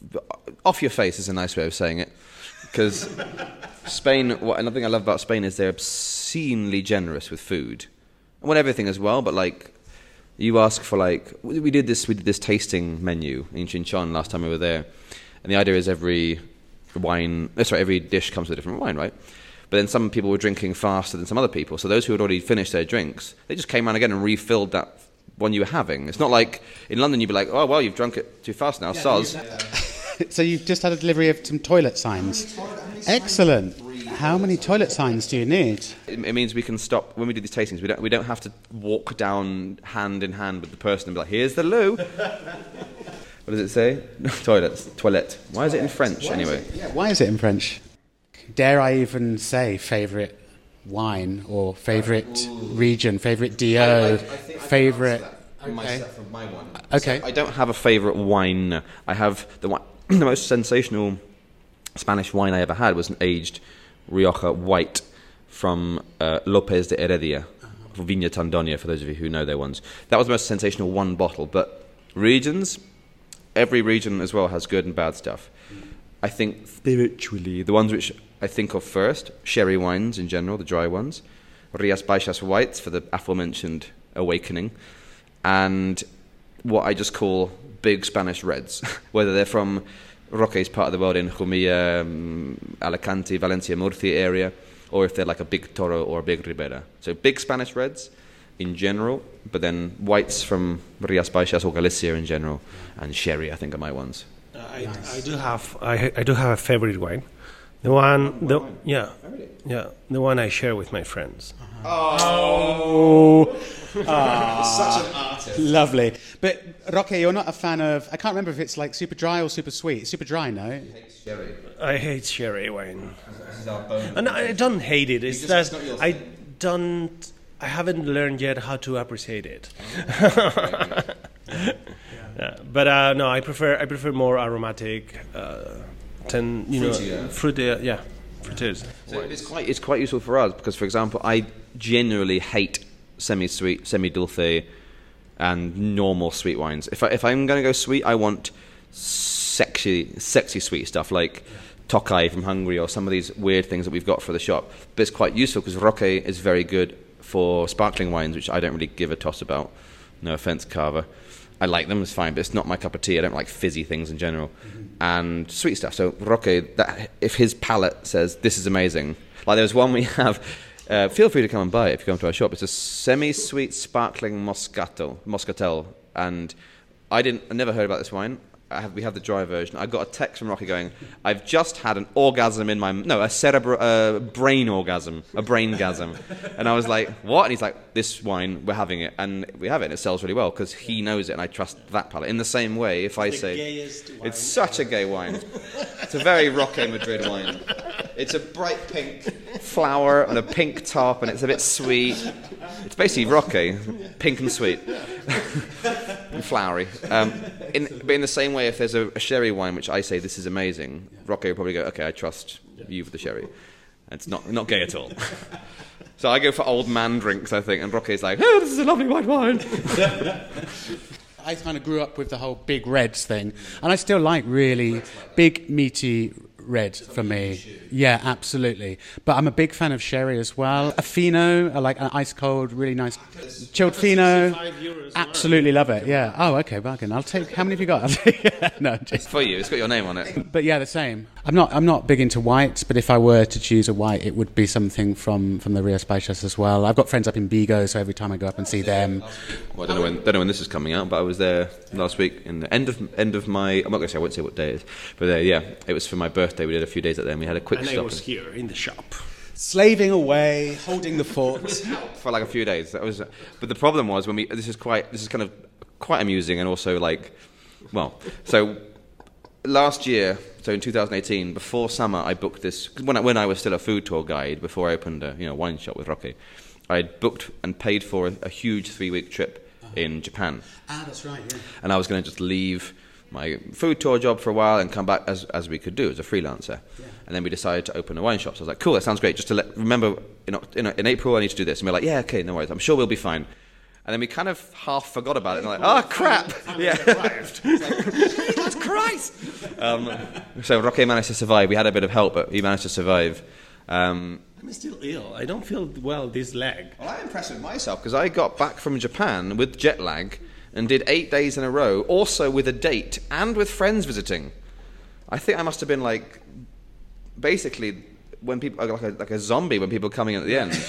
off your face is a nice way of saying it. Because Spain, what, another thing I love about Spain is they're obscenely generous with food. Well, everything as well, but like you ask for like we did this we did this tasting menu in Chinchón last time we were there, and the idea is every wine oh, sorry every dish comes with a different wine, right? But then some people were drinking faster than some other people, so those who had already finished their drinks, they just came around again and refilled that one you were having. It's not like in London you'd be like, oh well, you've drunk it too fast now, yeah, soz. So you've just had a delivery of some toilet signs. Excellent. How many toilet signs do you need? It, it means we can stop when we do these tastings. We don't we don't have to walk down hand in hand with the person and be like, "Here's the loo." What does it say? Toilets, toilette. Why is it in French why anyway? It, yeah, why is it in French? Dare I even say favourite wine or favourite uh, region, favourite D O, I, I, I favourite? Okay. Myself from my one. Okay. So I don't have a favourite wine. I have the one, the most sensational Spanish wine I ever had was an aged Rioja white from uh, López de Heredia, uh-huh. Viña Tandonia, for those of you who know their ones. That was the most sensational one bottle. But regions, every region as well has good and bad stuff. Mm. I think spiritually, the ones which I think of first, sherry wines in general, the dry ones, Rias Baixas whites for the aforementioned awakening, and what I just call big Spanish reds, whether they're from Roque's part of the world in Jumilla, um, Alicante, Valencia, Murcia area, or if they're like a big Toro or a big Ribera. So big Spanish reds in general, but then whites from Rias Baixas or Galicia in general, and sherry I think are my ones. Uh, I, nice. I do have I, I do have a favorite wine, the one the wine. yeah yeah the one I share with my friends. Uh-huh. Oh. Ah, such an artist. Lovely. But, Roque, you're not a fan of... I can't remember if it's like super dry or super sweet. Super dry, no? He hates sherry. I hate sherry wine. This is our bone. And I don't hate it. It's just, that I don't... I haven't learned yet how to appreciate it. Oh, yeah. Yeah. But, uh, no, I prefer I prefer more aromatic, uh, ten, you Fruitier. know... Fruitier. Yeah. Fruitiers. So it's quite, it's quite useful for us because, for example, I genuinely hate semi-sweet, semi-dulce, and normal sweet wines. If I, if I'm going to go sweet, I want sexy, sexy sweet stuff like Tokai from Hungary or some of these weird things that we've got for the shop. But it's quite useful because Roque is very good for sparkling wines, which I don't really give a toss about. No offense, Carver. I like them, it's fine, but it's not my cup of tea. I don't like fizzy things in general. Mm-hmm. And sweet stuff. So Roque, that, if his palate says, this is amazing. Like there's one we have, uh, feel free to come and buy it if you come to our shop. It's a semi-sweet sparkling Moscato, Moscatel. And I didn't, I never heard about this wine. I have, we have the dry version. I got a text from Rocky going, I've just had an orgasm in my... No, a cerebral... Uh, brain orgasm. A brain-gasm. And I was like, what? And he's like, this wine, we're having it. And we have it, and it sells really well, because he knows it, and I trust that palate. In the same way, if I say... It's such a gay wine. It's a very Roque Madrid wine. It's a bright pink flower and a pink top, and it's a bit sweet. It's basically Roque, pink and sweet. And flowery. Um, in, but in the same way, if there's a, a sherry wine which I say this is amazing, Roque will probably go, okay, I trust you for the sherry. And it's not not gay at all. So I go for old man drinks, I think, and Roque's like, oh, this is a lovely white wine. I kind of grew up with the whole big reds thing, and I still like really big, meaty red for me. Yeah, absolutely. But I'm a big fan of sherry as well. A Fino, I like an ice cold, really nice chilled Fino. Absolutely love it. Yeah. Oh, okay, bargain. I'll take. How many have you got? I'll take, no, just for you. It's got your name on it. But yeah, the same. I'm not. I'm not big into whites, but if I were to choose a white, it would be something from from the Rios Baixas as well. I've got friends up in Vigo, so every time I go up and see them. Well, I don't know when. Don't know when this is coming out, but I was there last week in the end of end of my. I'm not going to say. I won't say what day it is, but uh, yeah, it was for my birthday. We did a few days up there, and we had a quick and stop. I was here in the shop, slaving away, holding the fort for like a few days. That was. But the problem was when we. This is quite. This is kind of quite amusing, and also like, well, so last year, so in two thousand eighteen, before summer, I booked this. Cause when I, when I was still a food tour guide, before I opened a you know wine shop with Roque, I had booked and paid for a, a huge three week trip uh-huh. in Japan. Ah, that's right. Yeah. And I was going to just leave my food tour job for a while and come back as as we could do as a freelancer. Yeah. And then we decided to open a wine shop. So I was like, cool, that sounds great. Just to let remember, in, in, in April I need to do this. And we're like, yeah, okay, no worries. I'm sure we'll be fine. And then we kind of half forgot about it. And like, oh, crap. Yeah. Jesus Christ. Um, so Roque managed to survive. We had a bit of help, but he managed to survive. Um, I'm still ill. I don't feel well this leg. Well, I'm impressed with myself because I got back from Japan with jet lag and did eight days in a row, also with a date and with friends visiting. I think I must have been like, basically, when people like a, like a zombie when people are coming in at the end.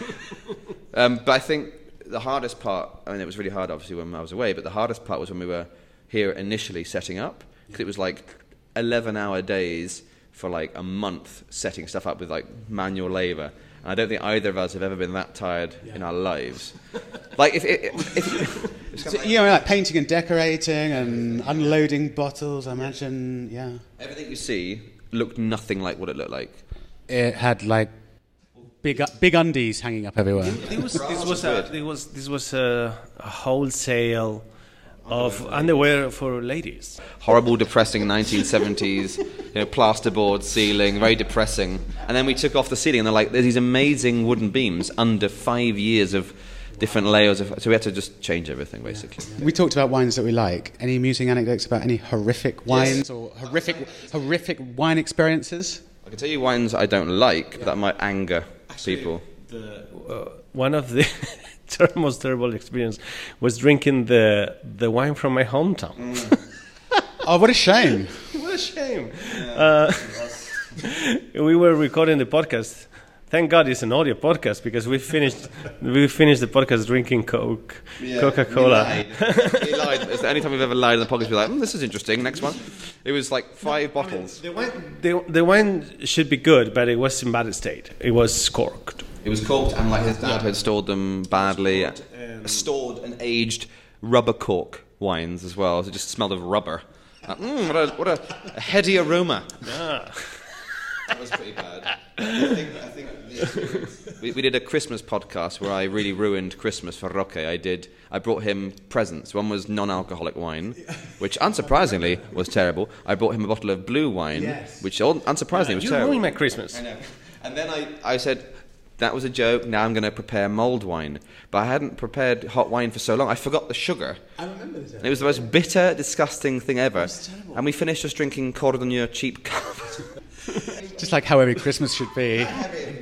um, but I think the hardest part, I mean, it was really hard, obviously, when I was away, but the hardest part was when we were here initially setting up, because it was like eleven-hour days for like a month setting stuff up with like manual labour. And I don't think either of us have ever been that tired yeah. in our lives. Like, if... if, if, if so, like, you know, like painting and decorating and unloading bottles, I imagine, yeah. Everything you see looked nothing like what it looked like. It had like big big undies hanging up everywhere. It was, this was a, this was this was a, a wholesale of underwear for ladies. Horrible, depressing nineteen seventies, you know, plasterboard ceiling, very depressing. And then we took off the ceiling, and they're like, there's these amazing wooden beams under five years of different layers of. So we had to just change everything, basically. Yeah, yeah. We talked about wines that we like. Any amusing anecdotes about any horrific wines yes. or horrific horrific wine experiences? I can tell you wines I don't like, yeah. but that might anger Actually, people. The, uh, one of the ter- most terrible experience was drinking the the wine from my hometown. Mm. Oh, what a shame! What a shame! Yeah. Uh, we were recording the podcast. Thank God it's an audio podcast because we finished we finished the podcast drinking Coke, yeah, Coca-Cola. He lied. He lied. It's the only time we've ever lied in the podcast. We're like, mm, this is interesting. Next one. It was like five no, bottles. I mean, the, wine, the, the wine should be good, but it was in bad state. It was corked. It was corked, and like his dad had stored them badly. Stored, um, stored and aged rubber cork wines as well. So it just smelled of rubber. Like, mm, what a what a, a heady aroma. Ah. That was pretty bad. I think, I think the experience. We, we did a Christmas podcast where I really ruined Christmas for Roque. I did. I brought him presents. One was non-alcoholic wine, which unsurprisingly was terrible. I brought him a bottle of blue wine, yes. which unsurprisingly yeah, was you terrible. You ruined my Christmas. I know. And then I, I said, that was a joke. Now I'm going to prepare mulled wine. But I hadn't prepared hot wine for so long. I forgot the sugar. I remember this. And it was the most bitter, disgusting thing ever. And we finished just drinking Cordon Bleu cheap cup. Just like how every Christmas should be.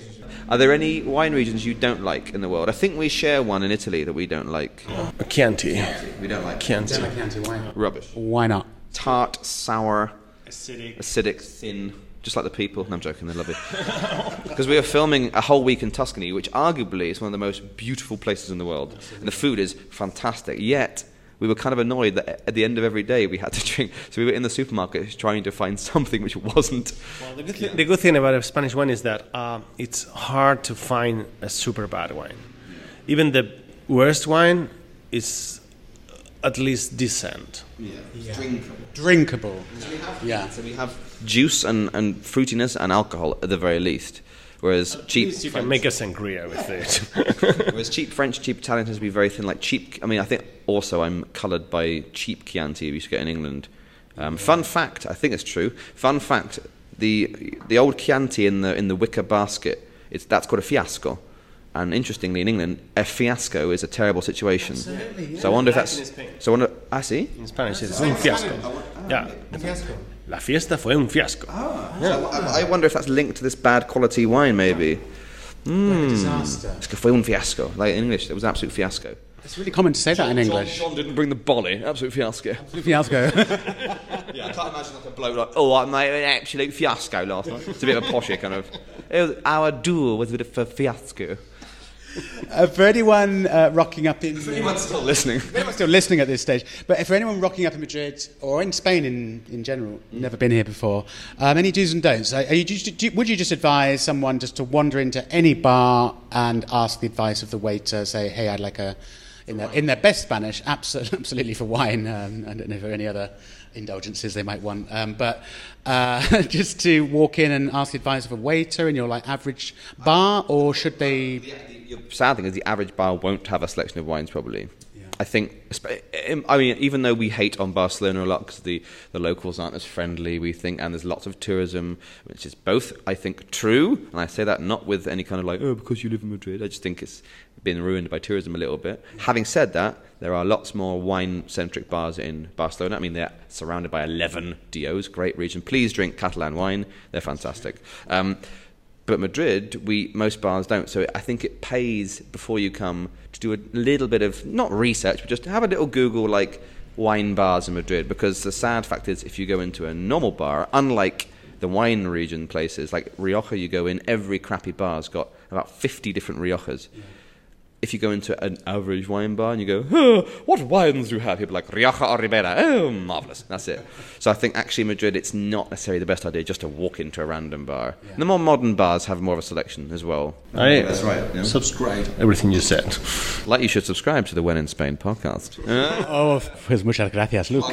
Are there any wine regions you don't like in the world? I think we share one in Italy that we don't like. Chianti. We don't like Chianti. Don't like Chianti wine. Rubbish. Why not? Tart, sour, Acidic. acidic, thin, just like the people. No, I'm joking, they love it. Because we were filming a whole week in Tuscany, which arguably is one of the most beautiful places in the world. And the food is fantastic. Yet, we were kind of annoyed that at the end of every day we had to drink. So we were in the supermarket trying to find something which wasn't. Well, the, good thing, the good thing about a Spanish wine is that uh, it's hard to find a super bad wine. Even the worst wine is at least decent. Yeah. Yeah. Drinkable. Drinkable. So we have, yeah. So we have juice and, and fruitiness and alcohol at the very least. Whereas at cheap, least you French, can make a sangria with it. whereas cheap French, cheap Italian has to be very thin. Like cheap. I mean, I think also I'm coloured by cheap Chianti we used to get in England. Um, fun fact, I think it's true. Fun fact: the the old Chianti in the in the wicker basket, it's that's called a fiasco. And interestingly, in England, a fiasco is a terrible situation. Absolutely, yeah. So I wonder if that's. In Spain. So I wonder. I see. In Spanish, it's un fiasco. Yeah. Fiasco. La fiesta fue un fiasco. Oh, so I, I wonder if that's linked to this bad quality wine, maybe. Mm. Like a disaster. Es que fue un fiasco. Like in English, it was an absolute fiasco. It's really common to say that in English. John, John didn't bring the bolly. Absolute fiasco. Fiasco. Yeah, I can't imagine like a bloke like, oh, I made an absolute fiasco last night. It's a bit of a poshy kind of. It was, our duel was a bit of a fiasco. Uh, for anyone uh, rocking up in... For anyone still listening. For anyone still listening at this stage. But for anyone rocking up in Madrid, or in Spain in, in general, never been here before, um, any do's and don'ts? Are you, do, would you just advise someone just to wander into any bar and ask the advice of the waiter, say, hey, I'd like a... In their, in their best Spanish, absolutely, absolutely for wine. Um, I don't know for any other indulgences they might want. Um, but uh, just to walk in and ask the advice of a waiter in your like average bar, or should they... The, the, the sad thing is the average bar won't have a selection of wines, probably. Yeah. I think, I mean, even though we hate on Barcelona a lot because the, the locals aren't as friendly, we think, and there's lots of tourism, which is both, I think, true, and I say that not with any kind of like, oh, because you live in Madrid. I just think it's been ruined by tourism a little bit. Yeah. Having said that, there are lots more wine-centric bars in Barcelona. I mean, they're surrounded by eleven D Os, great region. Please drink Catalan wine. They're fantastic. Um, but Madrid, we most bars don't. So I think it pays before you come to do a little bit of, not research, but just have a little Google, like, wine bars in Madrid. Because the sad fact is, if you go into a normal bar, unlike the wine region places, like Rioja, you go in, every crappy bar's got about fifty different Riojas. Yeah. If you go into an average wine bar and you go, oh, what wines do you have? People are like, Rioja or Ribera. Oh, marvellous. That's it. So I think actually in Madrid, it's not necessarily the best idea just to walk into a random bar. Yeah. The more modern bars have more of a selection as well. I That's right. Yeah. Subscribe everything you said. Like you should subscribe to the When in Spain podcast. Uh, oh, pues muchas gracias, Luke.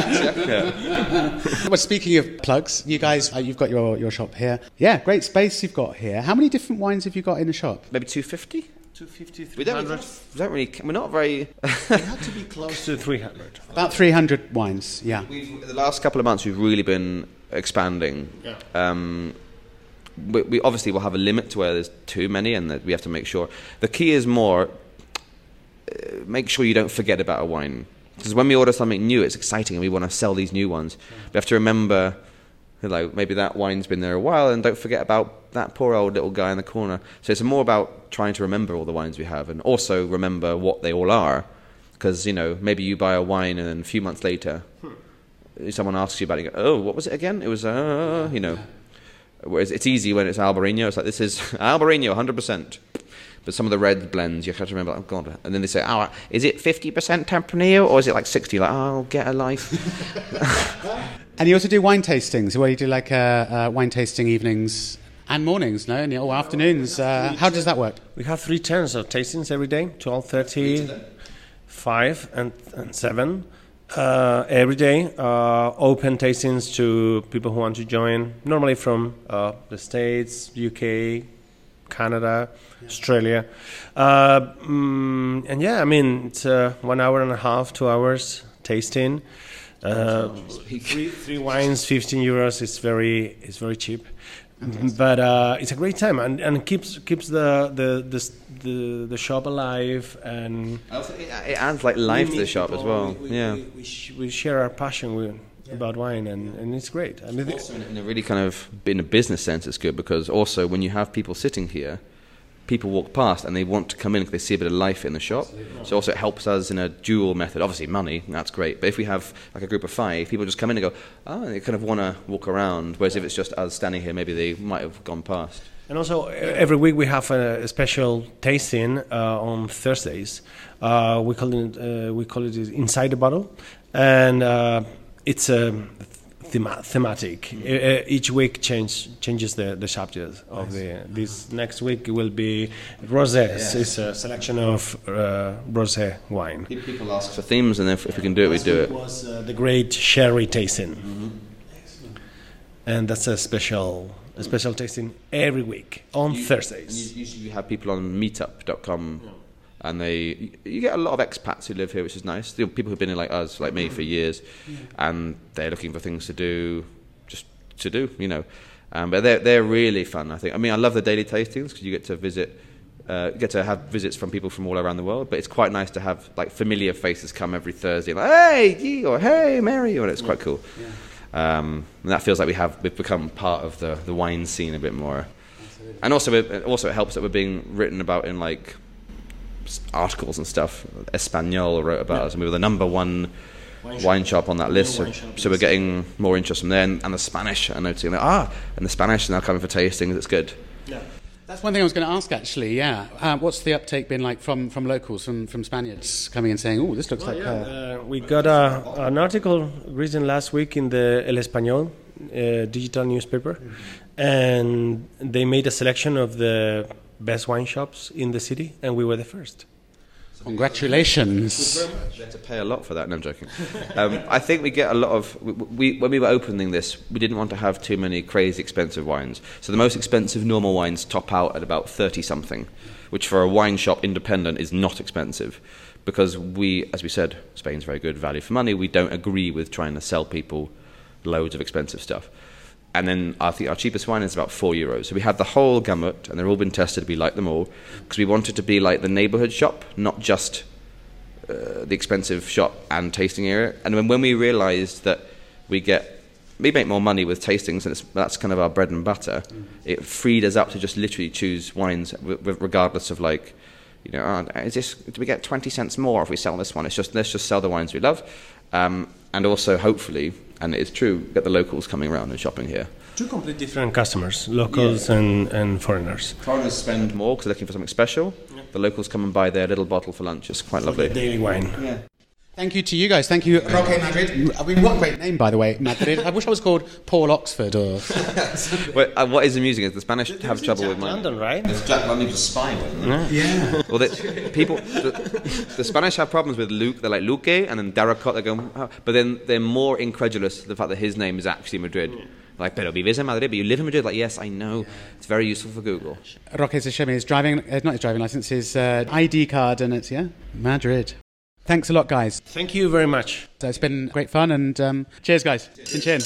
yeah. Well, speaking of plugs, you guys, uh, you've got your, your shop here. Yeah, great space you've got here. How many different wines have you got in the shop? Maybe two fifty? two fifty, we don't, we don't really, we're not very... we have to be close to three hundred. About three hundred wines, yeah. We've, the last couple of months we've really been expanding. Yeah. Um, we, we obviously will have a limit to where there's too many and that we have to make sure. The key is more, uh, make sure you don't forget about a wine. Because when we order something new, it's exciting and we want to sell these new ones. Yeah. We have to remember... Like maybe that wine's been there a while, and don't forget about that poor old little guy in the corner. So it's more about trying to remember all the wines we have, and also remember what they all are. Because you know, maybe you buy a wine, and then a few months later, hmm. someone asks you about it. You go, oh, what was it again? It was, uh, you know. Whereas it's easy when it's Albarino. It's like this is Albarino, one hundred percent. But some of the red blends, you have to remember, oh God. And then they say, oh, is it fifty percent Tempranillo, or is it like sixty? Like, oh, get a life. And you also do wine tastings, where you do like uh, uh, wine tasting evenings and mornings, no? Or afternoons. Uh, how does that work? We have three turns of tastings every day, twelve thirty, five, and, and seven. Uh, every day, uh, open tastings to people who want to join, normally from uh, the States, U K, Canada, yeah. Australia. Uh, mm, and yeah, I mean, it's uh, one hour and a half, two hours tasting. Uh, three, three wines, fifteen euros. It's very, it's very cheap, okay. But uh, it's a great time and, and keeps keeps the the, the the the shop alive, and it adds like life to the shop people, as well. We, we, yeah, we, we, sh- we share our passion with, yeah. about wine, and, and it's great. I mean, also in a really kind of in a business sense, it's good because also when you have people sitting here. people walk past and they want to come in because they see a bit of life in the shop. Absolutely. So also it helps us in a dual method. Obviously money, that's great. But if we have like a group of five, people just come in and go, oh, and they kind of want to walk around. Whereas if it's just us standing here, maybe they might have gone past. And also every week we have a special tasting uh, on Thursdays. Uh, we call it uh, we call it Inside the Bottle, and uh, it's a thema- thematic. Uh, each week change changes the, the subject of the. This next week will be rosé. Yes. It's a selection of uh, rosé wine. People ask for themes, and if, if we can do it, we do it. It was uh, the great sherry tasting, mm-hmm. and that's a special. A special tasting every week on you, Thursdays. You usually have people on meetup dot com, yeah. and they you get a lot of expats who live here, which is nice. People who've been here like us, like me, for years, yeah. and they're looking for things to do, just to do, you know. Um, but they're they're really fun. I think. I mean, I love the daily tastings because you get to visit, uh, you get to have visits from people from all around the world. But it's quite nice to have like familiar faces come every Thursday, like hey, Guy, or hey, Mary, and it's yeah. quite cool. Yeah. Um, and that feels like we have we've become part of the, the wine scene a bit more. Absolutely. And also it, also it helps that we're being written about in like articles and stuff. Espanol wrote about yeah. us, and we were the number one wine, wine shop. shop on that list. So, so we're getting more interest from there, and, and the Spanish are noticing like, ah, and the Spanish are now coming for tastings. It's good. Yeah. That's one thing I was going to ask, actually, yeah. Uh, what's the uptake been like from, from locals, from, from Spaniards coming and saying, oh, this looks well, like... Yeah. Uh, we got a, an article written last week in the El Español uh, digital newspaper, mm-hmm. and they made a selection of the best wine shops in the city, and we were the first. Congratulations. We had to pay a lot for that. No, I'm joking. Um, I think we get a lot of... We, we, when we were opening this, we didn't want to have too many crazy expensive wines. So the most expensive normal wines top out at about thirty-something, which for a wine shop independent is not expensive. Because we, as we said, Spain's very good value for money. We don't agree with trying to sell people loads of expensive stuff. And then I think our cheapest wine is about four euros. So we have the whole gamut, and they've all been tested. We like them all because we want it to be like the neighbourhood shop, not just uh, the expensive shop and tasting area. And when, when we realised that we get we make more money with tastings, and it's, that's kind of our bread and butter. Mm. It freed us up to just literally choose wines, w- w- regardless of like, you know, oh, is this? Do we get twenty cents more if we sell this one? It's just let's just sell the wines we love, um, and also hopefully. And it is true, get the locals coming around and shopping here. Two completely different customers, locals yeah. and, and foreigners. Foreigners spend more because they're looking for something special. Yeah. The locals come and buy their little bottle for lunch. It's quite for lovely. Daily wine. Yeah. Thank you to you guys. Thank you, Roque Madrid. I mean, what a great name, by the way, Madrid. I wish I was called Paul Oxford or... well, uh, what is amusing is the Spanish There's have trouble Jack with mine. London, right? There's Jack London was a spy, wasn't yeah. yeah. Well, they, people... The, the Spanish have problems with Luke. They're like Luque, and then Daracot, they go... Oh. But then they're more incredulous to the fact that his name is actually Madrid. Yeah. Like, pero vives en Madrid, but you live in Madrid. Like, yes, I know. Yeah. It's very useful for Google. Roque says, show me his driving... Uh, not his driving licence, his uh, I D card, and it's, yeah, Madrid. Thanks a lot, guys. Thank you very much. So it's been great fun, and um, cheers, guys. Chin chin.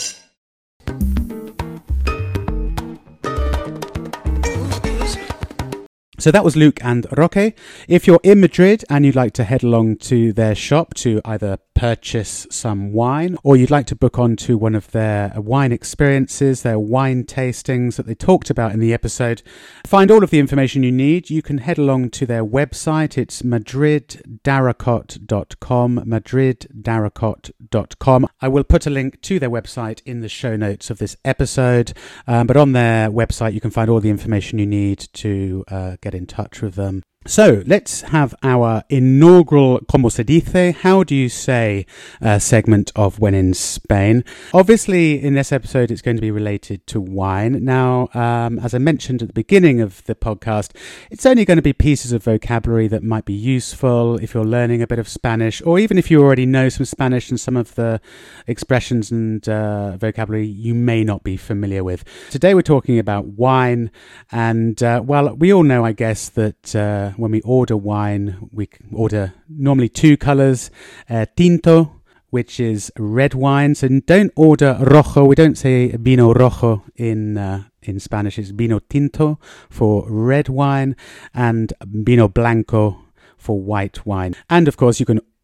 So that was Luke and Roque. If you're in Madrid and you'd like to head along to their shop to either purchase some wine, or you'd like to book on to one of their wine experiences, their wine tastings that they talked about in the episode, find all of the information you need. You can head along to their website. It's madrid daracot dot com, madrid daracot dot com. I will put a link to their website in the show notes of this episode, um, but on their website you can find all the information you need to uh, get in touch with them. So let's have our inaugural Como se dice, how do you say, uh, segment of When in Spain. Obviously, in this episode, it's going to be related to wine. Now, um, as I mentioned at the beginning of the podcast, it's only going to be pieces of vocabulary that might be useful if you're learning a bit of Spanish, or even if you already know some Spanish and some of the expressions and uh, vocabulary you may not be familiar with. Today, we're talking about wine, and uh, well, we all know, I guess, that uh, when we order wine, we order normally two colours, uh, tinto, which is red wine. So don't order rojo. We don't say vino rojo in uh, in Spanish. It's vino tinto for red wine and vino blanco for white wine. And of course, you can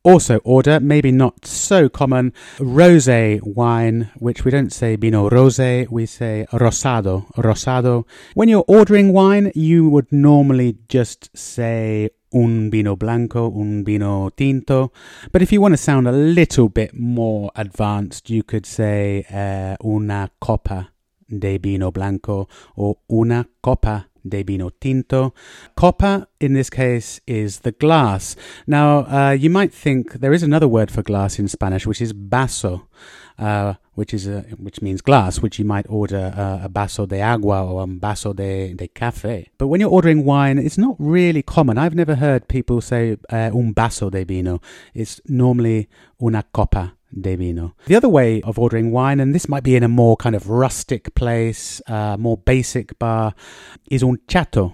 also order, maybe not so common, rosé wine, which we don't say vino rosé, we say rosado, rosado. When you're ordering wine, you would normally just say un vino blanco, un vino tinto. But if you want to sound a little bit more advanced, you could say uh, una copa de vino blanco or una copa de vino tinto. Copa, in this case, is the glass. Now, uh, you might think there is another word for glass in Spanish, which is vaso, uh, which is a, which means glass, which you might order uh, a vaso de agua or un vaso de, de café. But when you're ordering wine, it's not really common. I've never heard people say uh, un vaso de vino. It's normally una copa de vino. The other way of ordering wine, and this might be in a more kind of rustic place, uh, more basic bar, is un chato.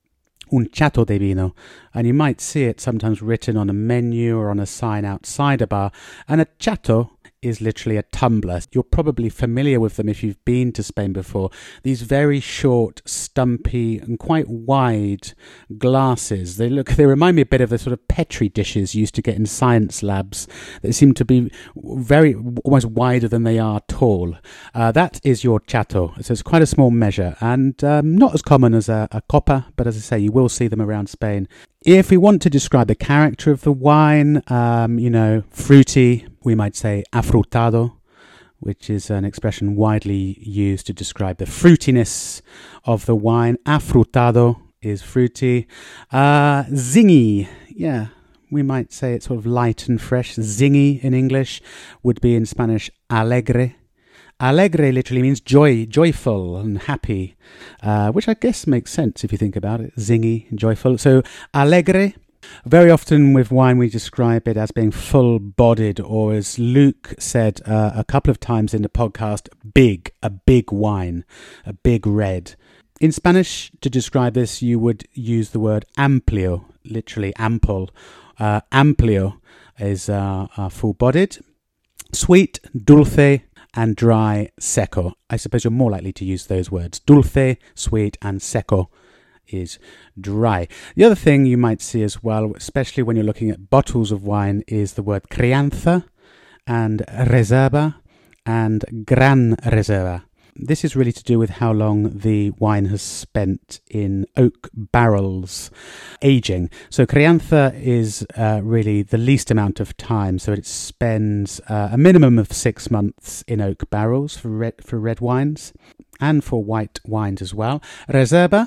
Un chato de vino. And you might see it sometimes written on a menu or on a sign outside a bar. And a chato is literally a tumbler. You're probably familiar with them if you've been to Spain before. These very short, stumpy and quite wide glasses. They look, they remind me a bit of the sort of Petri dishes you used to get in science labs. They seem to be very, almost wider than they are tall. Uh, that is your chato. So it's quite a small measure and um, not as common as a, a copa, but as I say, you will see them around Spain. If we want to describe the character of the wine, um, you know, fruity, we might say afrutado, which is an expression widely used to describe the fruitiness of the wine. Afrutado is fruity. Uh, zingy, yeah, we might say it's sort of light and fresh. Zingy in English would be in Spanish alegre. Alegre literally means joy, joyful and happy, uh, which I guess makes sense if you think about it. Zingy, joyful. So alegre. Very often with wine we describe it as being full-bodied, or as Luke said uh, a couple of times in the podcast, big, a big wine, a big red. In Spanish, to describe this, you would use the word amplio, literally ample. Uh, amplio is uh, uh, full-bodied. Sweet, dulce, and dry, seco. I suppose you're more likely to use those words. Dulce, sweet, and seco is dry. The other thing you might see as well, especially when you're looking at bottles of wine, is the word crianza and reserva and gran reserva. This is really to do with how long the wine has spent in oak barrels aging. So crianza is uh, really the least amount of time. So it spends uh, a minimum of six months in oak barrels for red, for red wines and for white wines as well. Reserva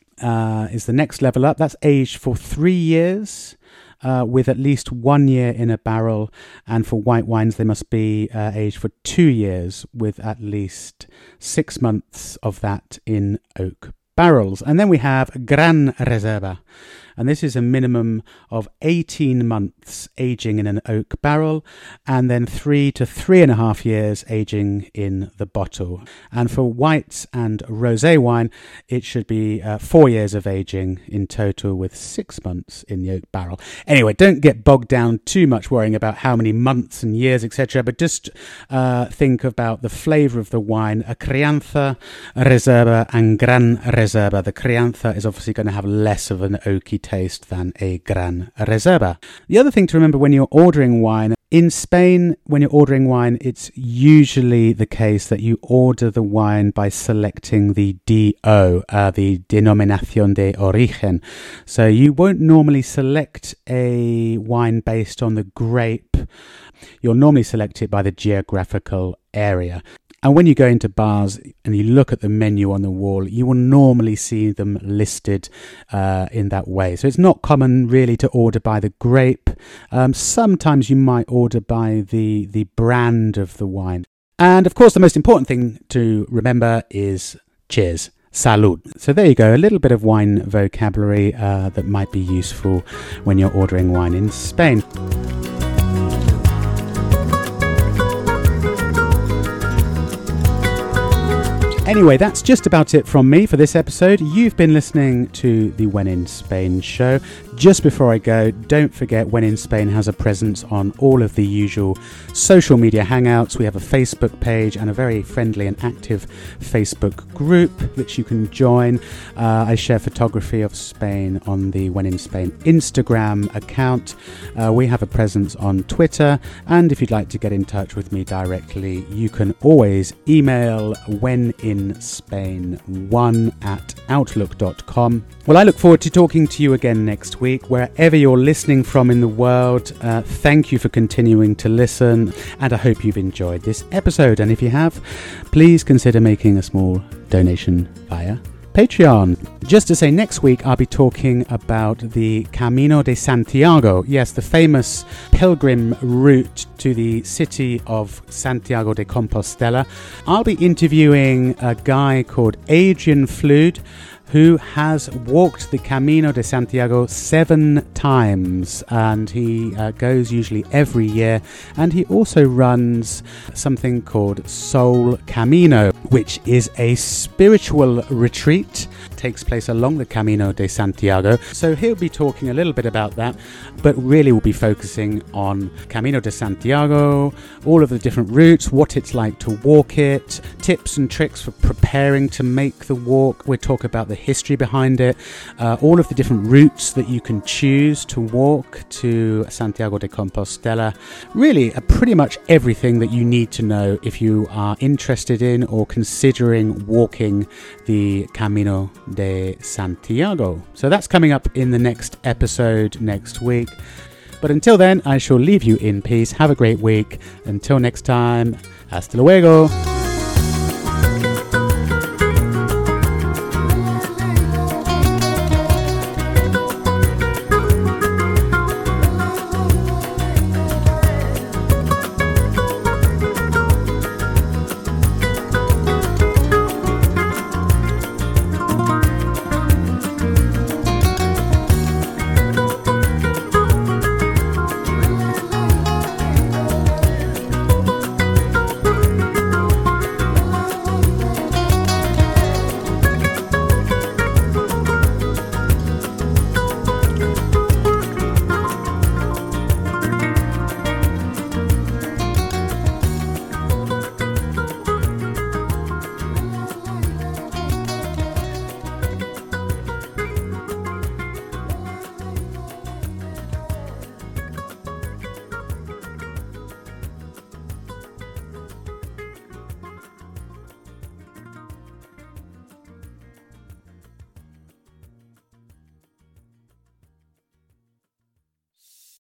uh, is the next level up. That's aged for three years. Uh, with at least one year in a barrel, and for white wines they must be uh, aged for two years with at least six months of that in oak barrels. And then we have Gran Reserva, and this is a minimum of eighteen months aging in an oak barrel, and then three to three and a half years aging in the bottle. And for whites and rosé wine, it should be uh, four years of aging in total, with six months in the oak barrel. Anyway, don't get bogged down too much worrying about how many months and years, et cetera. But just uh, think about the flavour of the wine. A crianza, a reserva, and gran reserva. The crianza is obviously going to have less of an oaky taste than a gran reserva. The other thing to remember when you're ordering wine, in Spain, when you're ordering wine, it's usually the case that you order the wine by selecting the D O, uh, the Denominación de Origen. So you won't normally select a wine based on the grape. You'll normally select it by the geographical area. And when you go into bars and you look at the menu on the wall, you will normally see them listed uh, in that way. So it's not common really to order by the grape. Um, sometimes you might order by the, the brand of the wine. And of course, the most important thing to remember is cheers. Salud. So there you go, a little bit of wine vocabulary uh, that might be useful when you're ordering wine in Spain. Anyway, that's just about it from me for this episode. You've been listening to the When in Spain show. Just before I go, don't forget When in Spain has a presence on all of the usual social media hangouts. We have a Facebook page and a very friendly and active Facebook group that you can join. Uh, I share photography of Spain on the When in Spain Instagram account. Uh, we have a presence on Twitter, and if you'd like to get in touch with me directly, you can always email when in spain one at outlook dot com. Well, I look forward to talking to you again next week, wherever you're listening from in the world. Uh, thank you for continuing to listen, and I hope you've enjoyed this episode. And if you have, please consider making a small donation via Patreon. Just to say, next week I'll be talking about the Camino de Santiago. Yes, the famous pilgrim route to the city of Santiago de Compostela. I'll be interviewing a guy called Adrian Flood, who has walked the Camino de Santiago seven times, and he uh, goes usually every year, and he also runs something called Soul Camino, which is a spiritual retreat. It takes place along the Camino de Santiago, so he'll be talking a little bit about that, but really we'll be focusing on Camino de Santiago, all of the different routes, what it's like to walk it, tips and tricks for preparing to make the walk. We'll talk about the history behind it, uh, all of the different routes that you can choose to walk to Santiago de Compostela. Really, uh, pretty much everything that you need to know if you are interested in or considering walking the Camino de Santiago. So that's coming up in the next episode next week. But until then, I shall leave you in peace. Have a great week. Until next time, hasta luego.